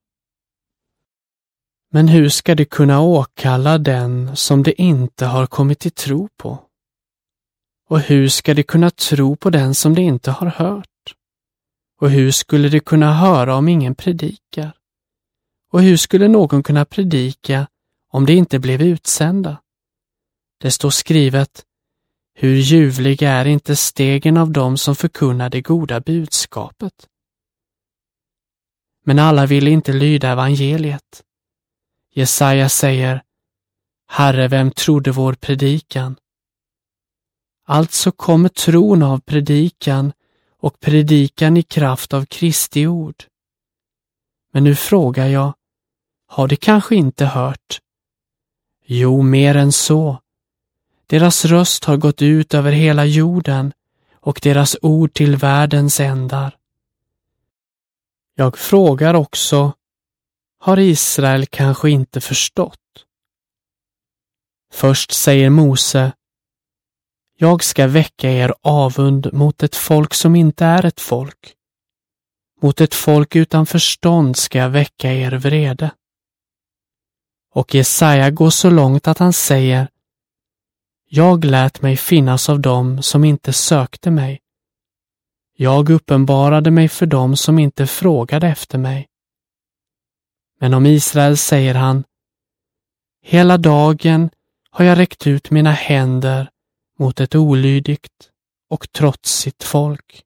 Men hur ska de kunna åkalla den som de inte har kommit till tro på? Och hur ska de kunna tro på den som de inte har hört? Och hur skulle de kunna höra om ingen predikar? Och hur skulle någon kunna predika om de inte blev utsända? Det står skrivet: hur ljuvliga är inte stegen av dem som förkunnar det goda budskapet. Men alla ville inte lyda evangeliet. Jesaja säger: Herre, vem trodde vår predikan? Alltså kommer tron av predikan och predikan i kraft av Kristi ord. Men nu frågar jag, har de kanske inte hört? Jo, mer än så. Deras röst har gått ut över hela jorden och deras ord till världens ändar. Jag frågar också, har Israel kanske inte förstått? Först säger Mose: jag ska väcka er avund mot ett folk som inte är ett folk. Mot ett folk utan förstånd ska jag väcka er vrede. Och Jesaja går så långt att han säger: jag lät mig finnas av dem som inte sökte mig. Jag uppenbarade mig för dem som inte frågade efter mig. Men om Israel säger han: hela dagen har jag räckt ut mina händer mot ett olydigt och trotsigt folk.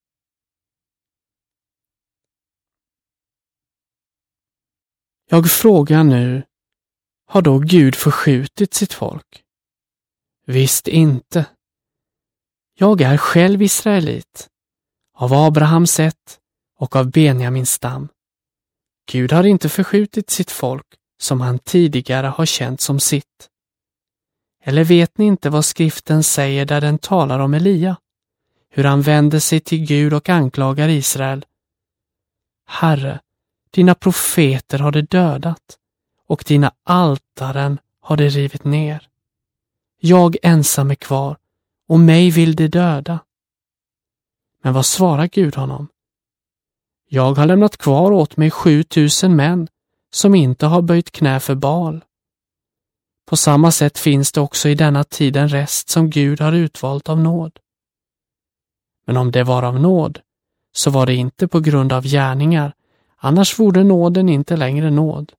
Jag frågar nu, har då Gud förskjutit sitt folk? Visst inte. Jag är själv israelit, av Abrahams ett och av Benjamins stam. Gud har inte förskjutit sitt folk som han tidigare har känt som sitt. Eller vet ni inte vad skriften säger där den talar om Elia? Hur han vänder sig till Gud och anklagar Israel. Herre, dina profeter har det dödat och dina altaren har det rivit ner. Jag ensam är kvar, och mig vill de döda. Men vad svarar Gud honom? Jag har lämnat kvar åt mig 7000 män som inte har böjt knä för Baal. På samma sätt finns det också i denna tid en rest som Gud har utvalt av nåd. Men om det var av nåd, så var det inte på grund av gärningar, annars vore nåden inte längre nåd.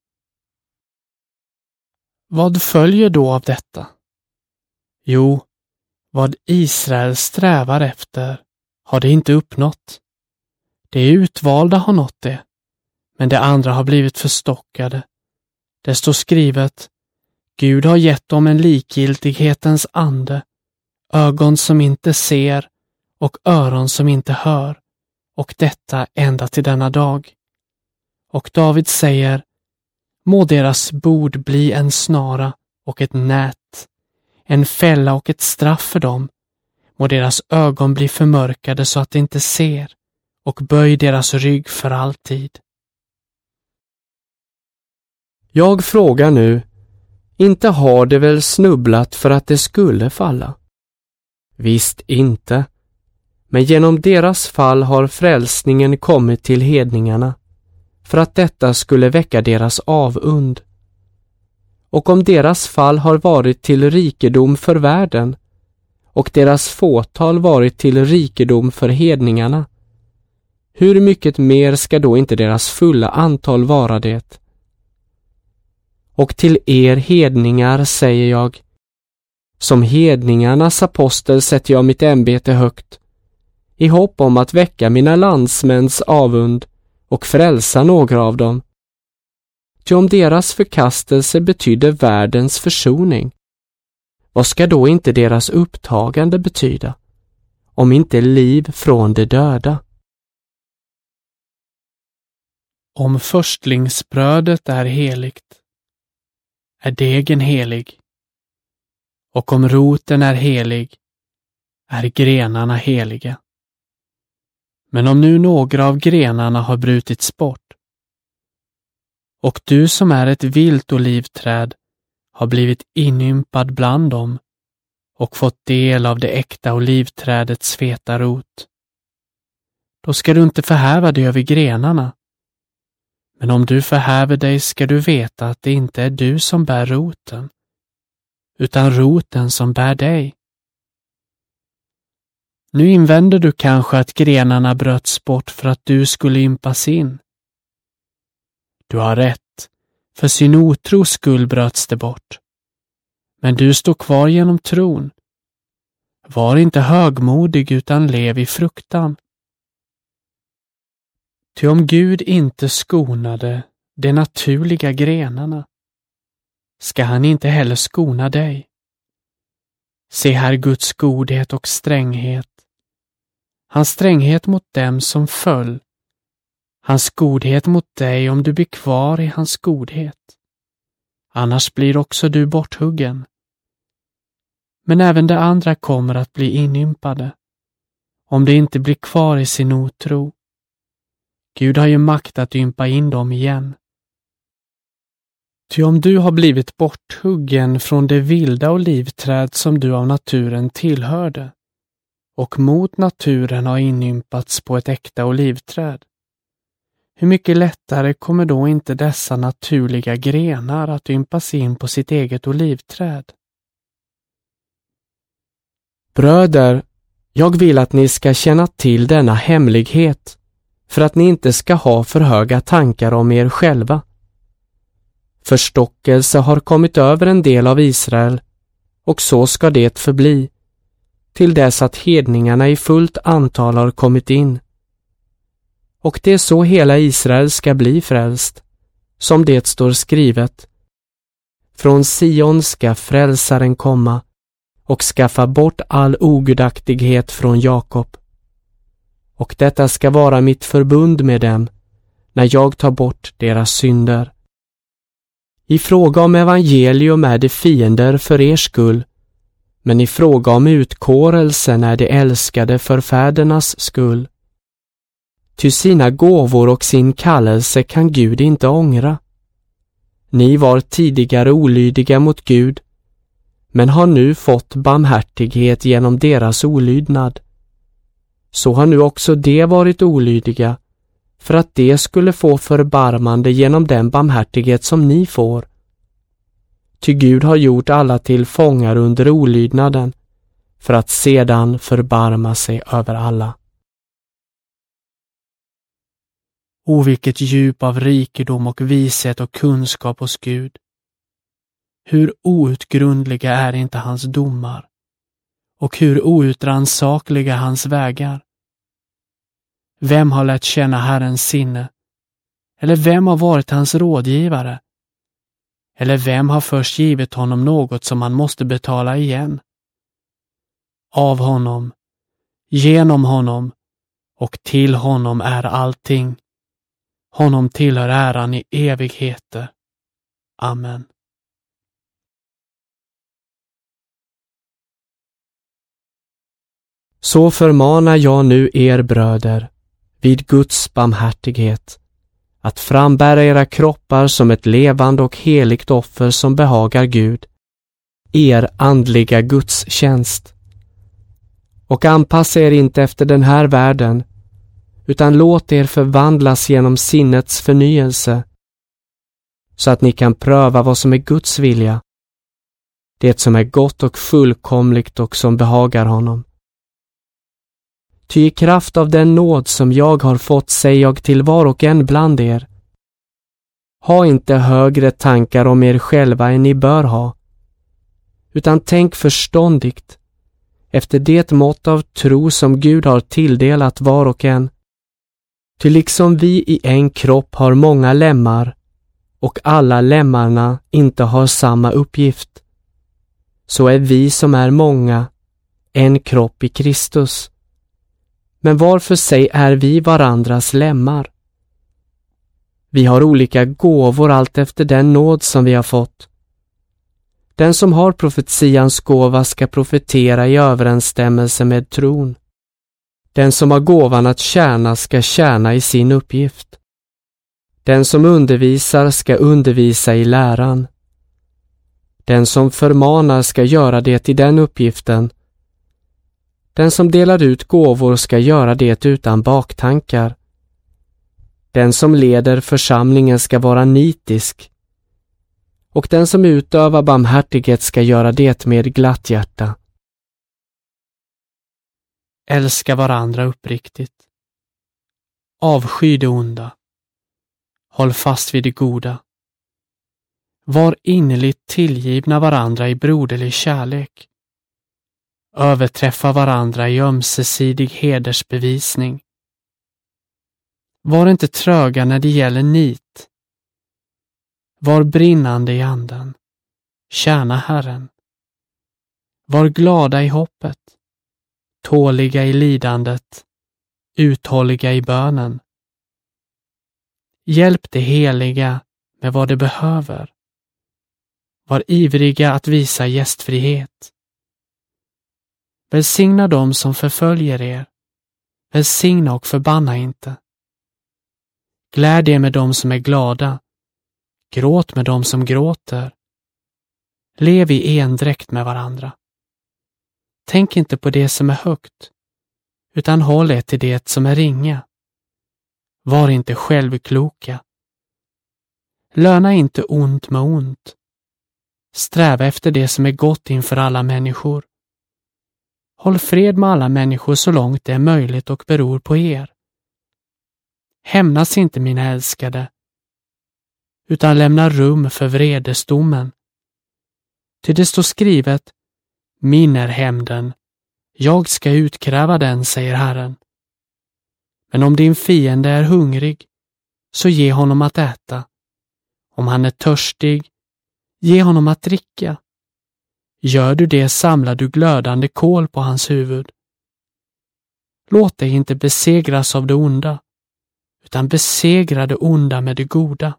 Vad följer då av detta? Jo, vad Israel strävar efter har det inte uppnått. De utvalda har nått det, men de andra har blivit förstockade. Det står skrivet: Gud har gett dem en likgiltighetens ande, ögon som inte ser och öron som inte hör, och detta ända till denna dag. Och David säger: må deras bord bli en snara och ett nät, en fälla och ett straff för dem. Må deras ögon bli förmörkade så att de inte ser, och böj deras rygg för alltid. Jag frågar nu, inte har de väl snubblat för att det skulle falla? Visst inte, men genom deras fall har frälsningen kommit till hedningarna, för att detta skulle väcka deras avund. Och om deras fall har varit till rikedom för världen, och deras fåtal varit till rikedom för hedningarna, hur mycket mer ska då inte deras fulla antal vara det? Och till er hedningar säger jag, som hedningarnas apostel sätter jag mitt ämbete högt, i hopp om att väcka mina landsmäns avund och frälsa några av dem. Ty om deras förkastelse betyder världens försoning, vad ska då inte deras upptagande betyda, om inte liv från de döda? Om förstlingsbrödet är heligt, är degen helig, och om roten är helig, är grenarna heliga. Men om nu några av grenarna har brutits bort, och du som är ett vilt olivträd har blivit inympad bland dem och fått del av det äkta olivträdets feta rot, då ska du inte förhäva dig över grenarna. Men om du förhäver dig ska du veta att det inte är du som bär roten, utan roten som bär dig. Nu invänder du kanske att grenarna bröts bort för att du skulle ympas in. Du har rätt, för sin otros skull bröts det bort. Men du står kvar genom tron. Var inte högmodig utan lev i fruktan. Ty om Gud inte skonade de naturliga grenarna, ska han inte heller skona dig. Se här Guds godhet och stränghet. Hans stränghet mot dem som föll, hans godhet mot dig om du blir kvar i hans godhet. Annars blir också du borthuggen. Men även de andra kommer att bli inympade, om de inte blir kvar i sin otro. Gud har ju makt att ympa in dem igen. Ty om du har blivit borthuggen från det vilda olivträd som du av naturen tillhörde, och mot naturen har inympats på ett äkta olivträd, hur mycket lättare kommer då inte dessa naturliga grenar att ympas in på sitt eget olivträd? Bröder, jag vill att ni ska känna till denna hemlighet, för att ni inte ska ha för höga tankar om er själva. Förstockelse har kommit över en del av Israel, och så ska det förbli, till dess att hedningarna i fullt antal har kommit in. Och det är så hela Israel ska bli frälst, som det står skrivet. Från Sion ska frälsaren komma och skaffa bort all ogudaktighet från Jakob. Och detta ska vara mitt förbund med dem, när jag tar bort deras synder. I fråga om evangelium är det fiender för er skull, men i fråga om utkårelsen är det älskade för fädernas skull. Ty sina gåvor och sin kallelse kan Gud inte ångra. Ni var tidigare olydiga mot Gud, men har nu fått barmhärtighet genom deras olydnad. Så har nu också de varit olydiga, för att de skulle få förbarmande genom den barmhärtighet som ni får. Ty Gud har gjort alla till fångar under olydnaden, för att sedan förbarma sig över alla. O, vilket djup av rikedom och vishet och kunskap hos Gud. Hur outgrundliga är inte hans domar, och hur outrannsakliga hans vägar. Vem har lärt känna Herrens sinne? Eller vem har varit hans rådgivare? Eller vem har först givit honom något som han måste betala igen? Av honom, genom honom och till honom är allting. Honom tillhör äran i evigheter. Amen. Så förmanar jag nu er bröder, vid Guds barmhärtighet, att frambära era kroppar som ett levande och heligt offer som behagar Gud, er andliga gudstjänst. Och anpassa er inte efter den här världen, utan låt er förvandlas genom sinnets förnyelse, så att ni kan pröva vad som är Guds vilja, det som är gott och fullkomligt och som behagar honom. Ty i kraft av den nåd som jag har fått säger jag till var och en bland er: ha inte högre tankar om er själva än ni bör ha, utan tänk förståndigt efter det mått av tro som Gud har tilldelat var och en. Ty liksom vi i en kropp har många lemmar och alla lemmarna inte har samma uppgift, så är vi som är många en kropp i Kristus. Men var för sig är vi varandras lemmar. Vi har olika gåvor allt efter den nåd som vi har fått. Den som har profetians gåva ska profetera i överensstämmelse med tron. Den som har gåvan att tjäna ska tjäna i sin uppgift. Den som undervisar ska undervisa i läran. Den som förmanar ska göra det i den uppgiften. Den som delar ut gåvor ska göra det utan baktankar. Den som leder församlingen ska vara nitisk. Och den som utövar barmhärtighet ska göra det med glatt hjärta. Älska varandra uppriktigt. Avsky det onda. Håll fast vid det goda. Var innerligt tillgivna varandra i broderlig kärlek. Överträffa varandra i ömsesidig hedersbevisning. Var inte tröga när det gäller nit. Var brinnande i anden. Tjäna Herren. Var glada i hoppet. Tåliga i lidandet. Uthålliga i bönen. Hjälp det heliga med vad det behöver. Var ivriga att visa gästfrihet. Välsigna dem som förföljer er. Välsigna och förbanna inte. Gläd er med dem som är glada. Gråt med dem som gråter. Lev i endräkt med varandra. Tänk inte på det som är högt, utan håll er till det som är ringa. Var inte självkloka. Löna inte ont med ont. Sträva efter det som är gott inför alla människor. Håll fred med alla människor så långt det är möjligt och beror på er. Hämnas inte, mina älskade, utan lämna rum för vredesdomen. Ty det står skrivet: min är hämnden, jag ska utkräva den, säger Herren. Men om din fiende är hungrig, så ge honom att äta. Om han är törstig, ge honom att dricka. Gör du det samlar du glödande kol på hans huvud. Låt dig inte besegras av det onda, utan besegra det onda med det goda.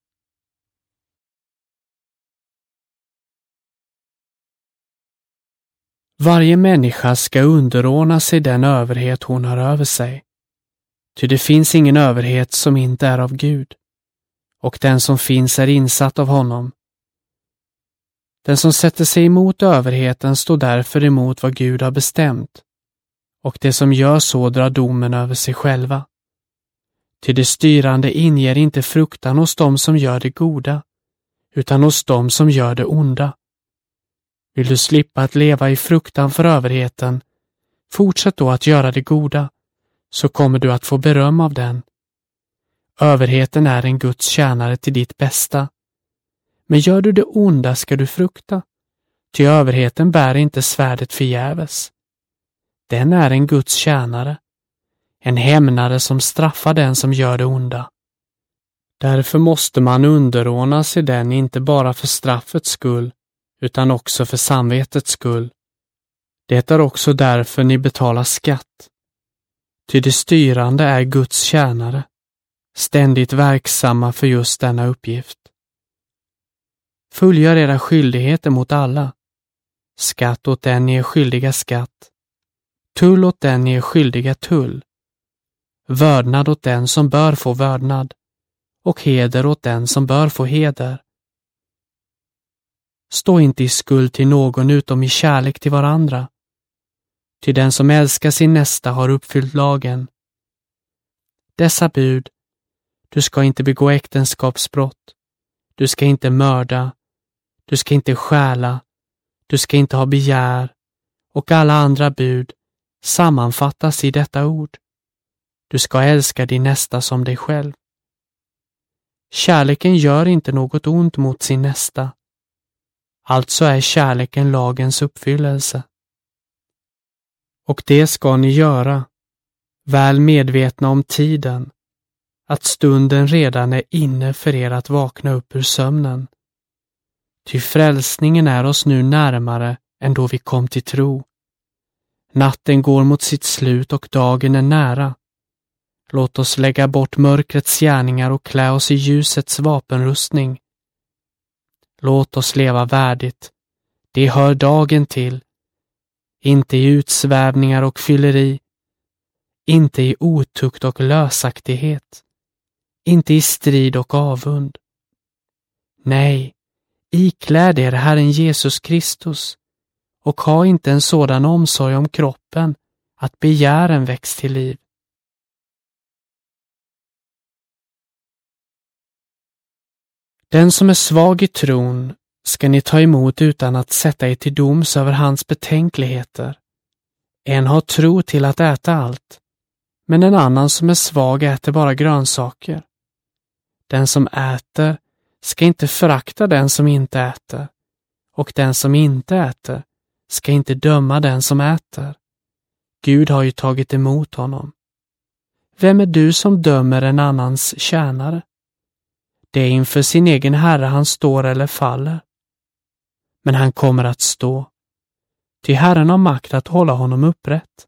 Varje människa ska underordna sig den överhet hon har över sig. Ty det finns ingen överhet som inte är av Gud, och den som finns är insatt av honom. Den som sätter sig emot överheten står därför emot vad Gud har bestämt, och det som gör så drar domen över sig själva. Ty det styrande inger inte fruktan hos dem som gör det goda, utan hos dem som gör det onda. Vill du slippa att leva i fruktan för överheten, fortsätt då att göra det goda, så kommer du att få beröm av den. Överheten är en Guds tjänare till ditt bästa. Men gör du det onda ska du frukta, ty överheten bär inte svärdet förgäves. Den är en Guds tjänare, en hämnare som straffar den som gör det onda. Därför måste man underordna sig den inte bara för straffets skull, utan också för samvetets skull. Det är också därför ni betalar skatt. Ty det styrande är Guds tjänare, ständigt verksamma för just denna uppgift. Fullgör era skyldigheter mot alla. Skatt åt den ni är skyldiga skatt. Tull åt den ni är skyldiga tull. Vördnad åt den som bör få vördnad. Och heder åt den som bör få heder. Stå inte i skuld till någon utom i kärlek till varandra. Ty den som älskar sin nästa har uppfyllt lagen. Dessa bud: du ska inte begå äktenskapsbrott. Du ska inte mörda. Du ska inte stjäla. Du ska inte ha begär. Och alla andra bud sammanfattas i detta ord: du ska älska din nästa som dig själv. Kärleken gör inte något ont mot sin nästa. Alltså är kärleken lagens uppfyllelse. Och det ska ni göra, väl medvetna om tiden, att stunden redan är inne för er att vakna upp ur sömnen. Ty frälsningen är oss nu närmare än då vi kom till tro. Natten går mot sitt slut och dagen är nära. Låt oss lägga bort mörkrets gärningar och klä oss i ljusets vapenrustning. Låt oss leva värdigt. Det hör dagen till. Inte i utsvävningar och fylleri. Inte i otukt och lösaktighet. Inte i strid och avund. Nej, ikläd er Herren Jesus Kristus och ha inte en sådan omsorg om kroppen att begären väcks till liv. Den som är svag i tron ska ni ta emot utan att sätta er till doms över hans betänkligheter. En har tro till att äta allt, men en annan som är svag äter bara grönsaker. Den som äter ska inte förakta den som inte äter, och den som inte äter ska inte döma den som äter. Gud har ju tagit emot honom. Vem är du som dömer en annans tjänare? Det är inför sin egen herre han står eller faller. Men han kommer att stå, ty Herren har makt att hålla honom upprätt.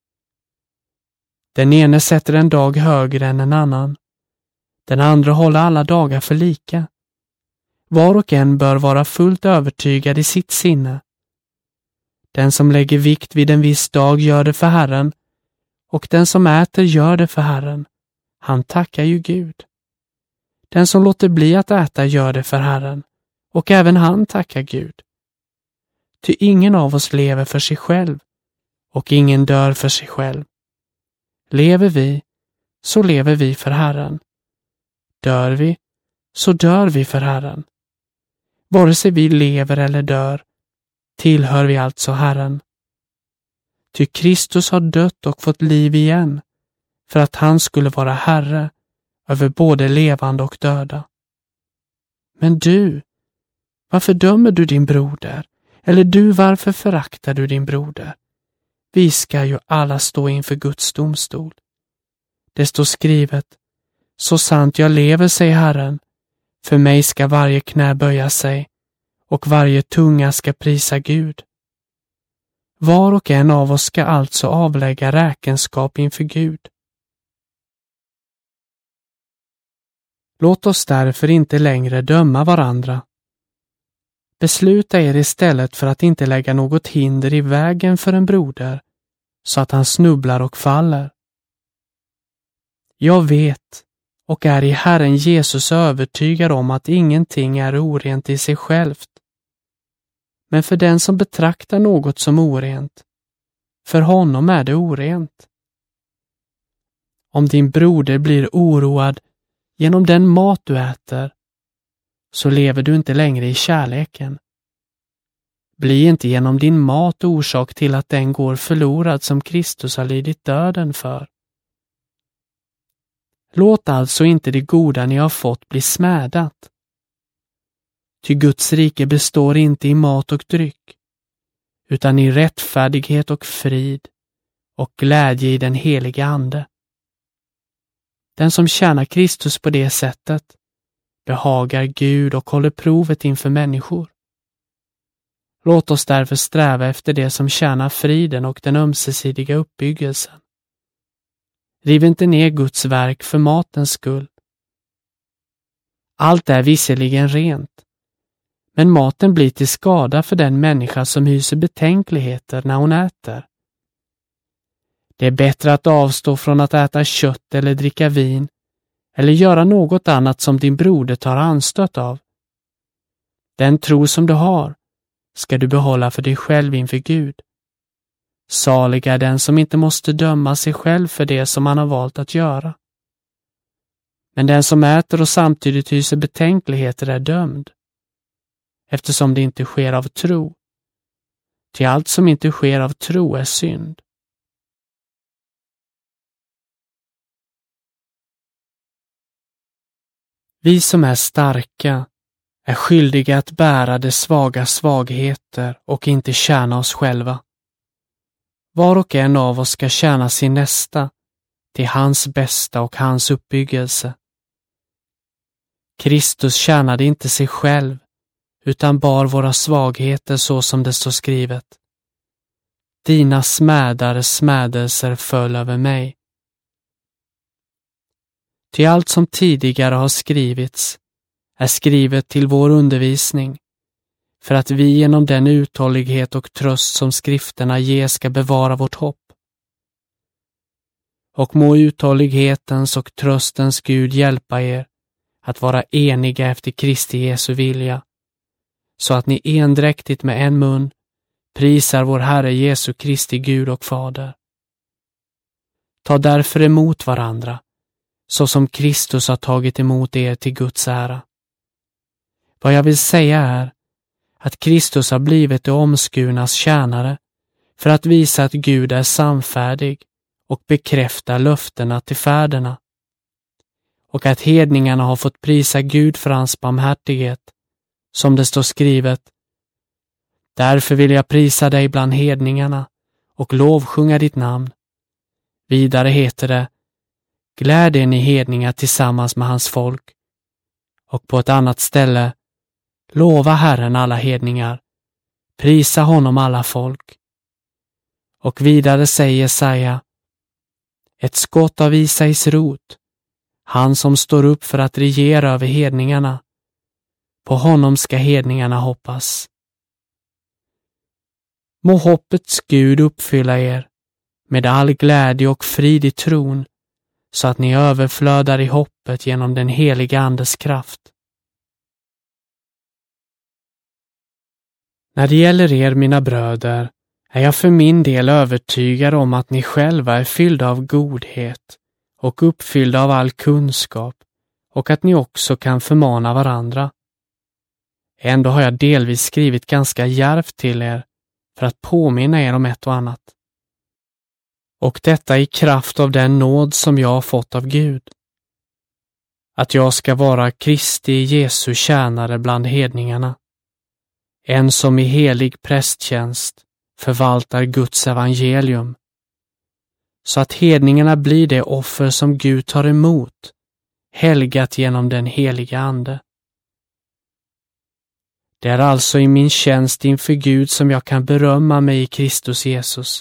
Den ene sätter en dag högre än en annan. Den andra håller alla dagar för lika. Var och en bör vara fullt övertygad i sitt sinne. Den som lägger vikt vid en viss dag gör det för Herren, och den som äter gör det för Herren. Han tackar ju Gud. Den som låter bli att äta gör det för Herren, och även han tackar Gud. Ty ingen av oss lever för sig själv, och ingen dör för sig själv. Lever vi, så lever vi för Herren. Dör vi, så dör vi för Herren. Vare sig vi lever eller dör, tillhör vi alltså Herren. Ty Kristus har dött och fått liv igen, för att han skulle vara Herre över både levande och döda. Men du, varför dömer du din broder? Eller du, varför föraktar du din broder? Vi ska ju alla stå inför Guds domstol. Det står skrivet: så sant jag lever, säger Herren, för mig ska varje knä böja sig och varje tunga ska prisa Gud. Var och en av oss ska alltså avlägga räkenskap inför Gud. Låt oss därför inte längre döma varandra. Besluta er istället för att inte lägga något hinder i vägen för en broder, så att han snubblar och faller. Jag vet och är i Herren Jesus övertygad om att ingenting är orent i sig självt. Men för den som betraktar något som orent, för honom är det orent. Om din broder blir oroad genom den mat du äter, så lever du inte längre i kärleken. Bli inte genom din mat orsak till att den går förlorad som Kristus har lidit döden för. Låt alltså inte det goda ni har fått bli smädat. Ty Guds rike består inte i mat och dryck, utan i rättfärdighet och frid och glädje i den heliga ande. Den som tjänar Kristus på det sättet behagar Gud och håller provet inför människor. Låt oss därför sträva efter det som tjänar friden och den ömsesidiga uppbyggelsen. Riv inte ner Guds verk för matens skull. Allt är visserligen rent, men maten blir till skada för den människa som hyser betänkligheter när hon äter. Det är bättre att avstå från att äta kött eller dricka vin eller göra något annat som din broder tar anstöt av. Den tro som du har ska du behålla för dig själv inför Gud. Salig är den som inte måste döma sig själv för det som han har valt att göra. Men den som äter och samtidigt hyser betänkligheter är dömd, eftersom det inte sker av tro. Till allt som inte sker av tro är synd. Vi som är starka är skyldiga att bära de svaga svagheter och inte tjäna oss själva. Var och en av oss ska tjäna sin nästa till hans bästa och hans uppbyggelse. Kristus tjänade inte sig själv utan bar våra svagheter så som det står skrivet. Dina smädelser föll över mig. Ty allt som tidigare har skrivits är skrivet till vår undervisning, för att vi genom den uthållighet och tröst som skrifterna ger ska bevara vårt hopp. Och må uthållighetens och tröstens Gud hjälpa er att vara eniga efter Kristi Jesu vilja, så att ni endräktigt med en mun prisar vår Herre Jesu Kristi Gud och Fader. Ta därför emot varandra, så som Kristus har tagit emot er till Guds ära. Vad jag vill säga är att Kristus har blivit det omskurnas tjänare för att visa att Gud är samfärdig och bekräftar löftena till fäderna, och att hedningarna har fått prisa Gud för hans barmhärtighet, som det står skrivet: Därför vill jag prisa dig bland hedningarna och lovsjunga ditt namn. Vidare heter det: Gläd er ni hedningar tillsammans med hans folk. Och på ett annat ställe: Lova Herren alla hedningar, prisa honom alla folk. Och vidare säger Jesaja: Ett skott av Isais rot, han som står upp för att regera över hedningarna. På honom ska hedningarna hoppas. Må hoppets Gud uppfylla er med all glädje och frid i tron, så att ni överflödar i hoppet genom den heliga Andes kraft. När det gäller er, mina bröder, är jag för min del övertygad om att ni själva är fyllda av godhet och uppfyllda av all kunskap, och att ni också kan förmana varandra. Ändå har jag delvis skrivit ganska djärvt till er för att påminna er om ett och annat. Och detta i kraft av den nåd som jag har fått av Gud. Att jag ska vara Kristi Jesu tjänare bland hedningarna. En som i helig prästtjänst förvaltar Guds evangelium. Så att hedningarna blir det offer som Gud tar emot, helgat genom den heliga Ande. Det är alltså i min tjänst inför Gud som jag kan berömma mig i Kristus Jesus.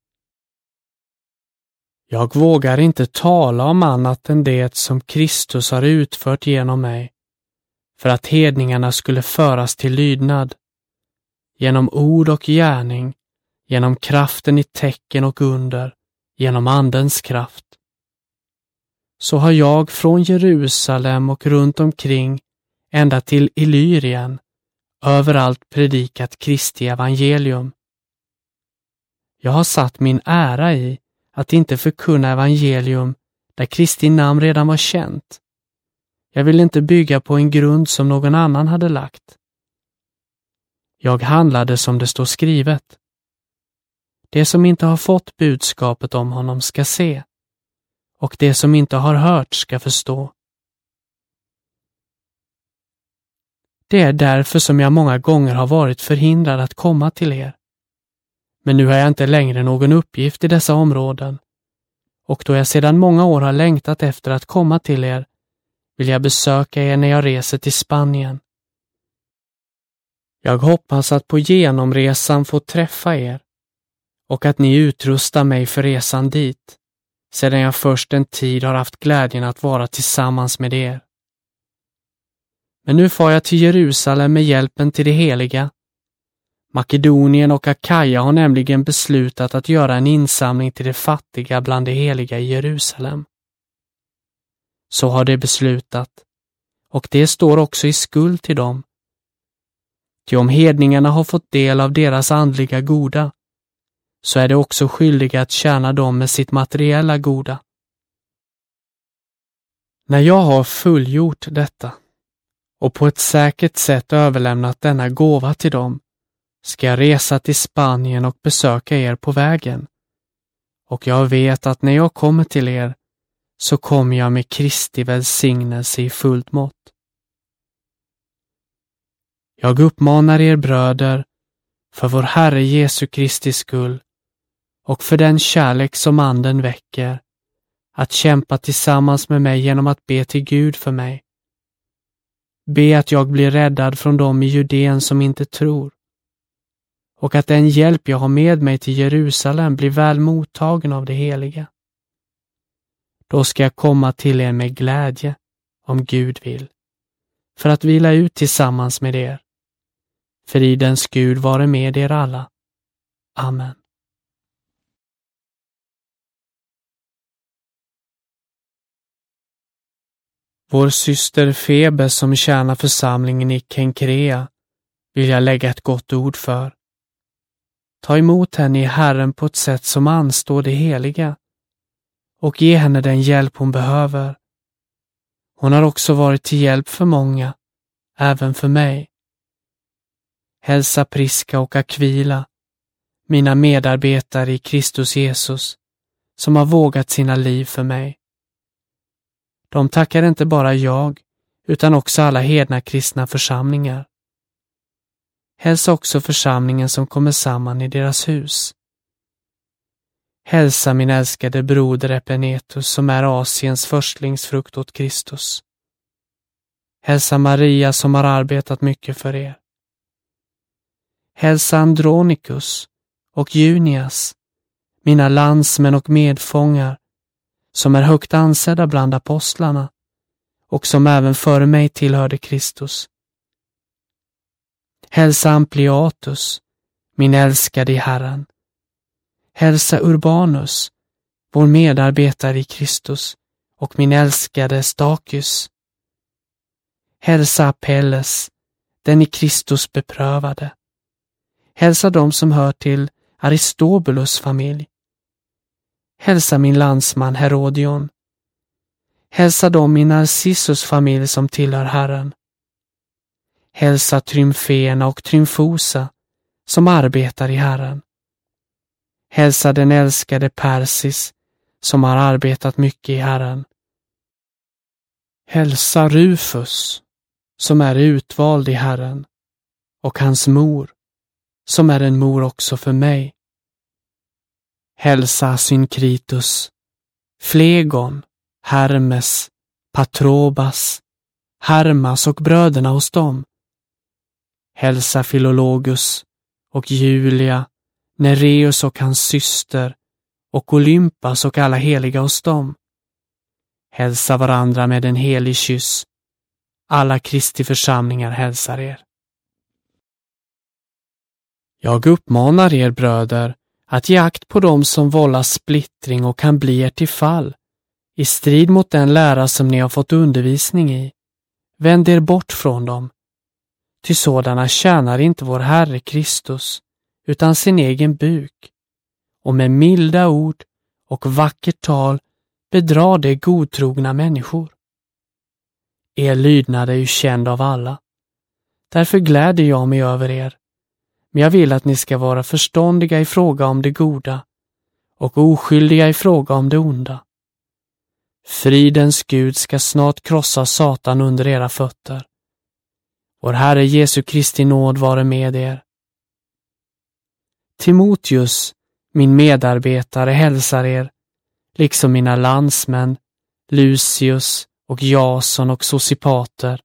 Jag vågar inte tala om annat än det som Kristus har utfört genom mig, för att hedningarna skulle föras till lydnad, genom ord och gärning, genom kraften i tecken och under, genom Andens kraft. Så har jag från Jerusalem och runt omkring ända till Illyrien överallt predikat Kristi evangelium. Jag har satt min ära i att inte förkunna evangelium där Kristi namn redan var känt. Jag vill inte bygga på en grund som någon annan hade lagt. Jag handlade som det står skrivet. Det som inte har fått budskapet om honom ska se, och det som inte har hört ska förstå. Det är därför som jag många gånger har varit förhindrad att komma till er. Men nu har jag inte längre någon uppgift i dessa områden, och då jag sedan många år har längtat efter att komma till er, vill jag besöka er när jag reser till Spanien. Jag hoppas att på genomresan få träffa er, och att ni utrustar mig för resan dit, sedan jag först en tid har haft glädjen att vara tillsammans med er. Men nu får jag till Jerusalem med hjälpen till det heliga. Makedonien och Akaja har nämligen beslutat att göra en insamling till de fattiga bland de heliga i Jerusalem. Så har de beslutat, och det står också i skuld till dem. Ty om hedningarna har fått del av deras andliga goda, så är de också skyldiga att tjäna dem med sitt materiella goda. När jag har fullgjort detta och på ett säkert sätt överlämnat denna gåva till dem, ska jag resa till Spanien och besöka er på vägen. Och jag vet att när jag kommer till er, så kommer jag med Kristi välsignelse i fullt mått. Jag uppmanar er bröder, för vår Herre Jesu Kristi skull och för den kärlek som anden väcker, att kämpa tillsammans med mig genom att be till Gud för mig. Be att jag blir räddad från dem i Judeen som inte tror, och att den hjälp jag har med mig till Jerusalem blir väl mottagen av det heliga. Då ska jag komma till er med glädje, om Gud vill, för att vila ut tillsammans med er. Fridens Gud vare med er alla. Amen. Vår syster Febe som tjänar församlingen i Kenkrea vill jag lägga ett gott ord för. Ta emot henne i Herren på ett sätt som anstår det heliga och ge henne den hjälp hon behöver. Hon har också varit till hjälp för många, även för mig. Hälsa Priska och Aquila, mina medarbetare i Kristus Jesus, som har vågat sina liv för mig. De tackar inte bara jag, utan också alla hedna kristna församlingar. Hälsa också församlingen som kommer samman i deras hus. Hälsa min älskade broder Epenetus som är Asiens förstlingsfrukt åt Kristus. Hälsa Maria som har arbetat mycket för er. Hälsa Andronikus och Junias, mina landsmän och medfångar, som är högt ansedda bland apostlarna och som även före mig tillhörde Kristus. Hälsa Ampliatus, min älskade i Herren. Hälsa Urbanus, vår medarbetare i Kristus, och min älskade Stachys. Hälsa Apelles, den i Kristus beprövade. Hälsa dem som hör till Aristobulus familj. Hälsa min landsman Herodion. Hälsa dem i Narcissus familj som tillhör Herren. Hälsa Trymfena och Trymfosa som arbetar i Herren. Hälsa den älskade Persis som har arbetat mycket i Herren. Hälsa Rufus som är utvald i Herren och hans mor som är en mor också för mig. Hälsa Synkritus, Flegon, Hermes, Patrobas, Hermas och bröderna hos dem. Hälsa Philologus och Julia, Nereus och hans syster och Olympas och alla heliga hos dem. Hälsa varandra med en helig kyss. Alla Kristi församlingar hälsar er. Jag uppmanar er bröder att ge akt på dem som vållar splittring och kan bli er till fall, i strid mot den lära som ni har fått undervisning i. Vänd er bort från dem. Ty sådana tjänar inte vår Herre Kristus, utan sin egen buk, och med milda ord och vackert tal bedrar det godtrogna människor. Er lydnad är ju känd av alla. Därför gläder jag mig över er, men jag vill att ni ska vara förståndiga i fråga om det goda och oskyldiga i fråga om det onda. Fridens Gud ska snart krossa Satan under era fötter. Vår Herre Jesu Kristi nåd vare med er. Timoteus, min medarbetare, hälsar er, liksom mina landsmän, Lucius och Jason och Sosipater.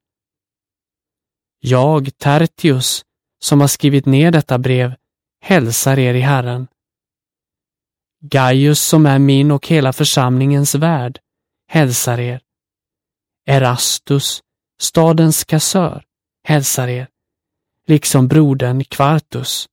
Jag, Tertius, som har skrivit ner detta brev, hälsar er i Herren. Gaius, som är min och hela församlingens värd, hälsar er. Erastus, stadens kassör, hälsar er, liksom brodern Kvartus.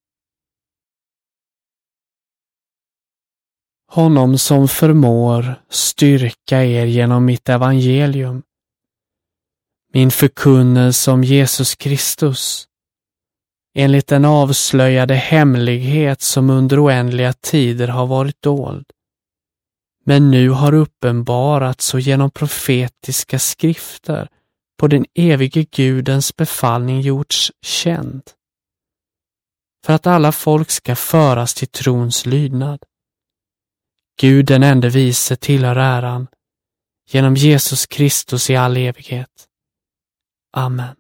Honom som förmår styrka er genom mitt evangelium, min förkunnelse om Jesus Kristus, enligt den avslöjade hemlighet som under oändliga tider har varit dold, men nu har uppenbarats och genom profetiska skrifter på den evige Gudens befallning gjorts känd, för att alla folk ska föras till trons lydnad. Gud den ende vise tillhör äran, genom Jesus Kristus i all evighet. Amen.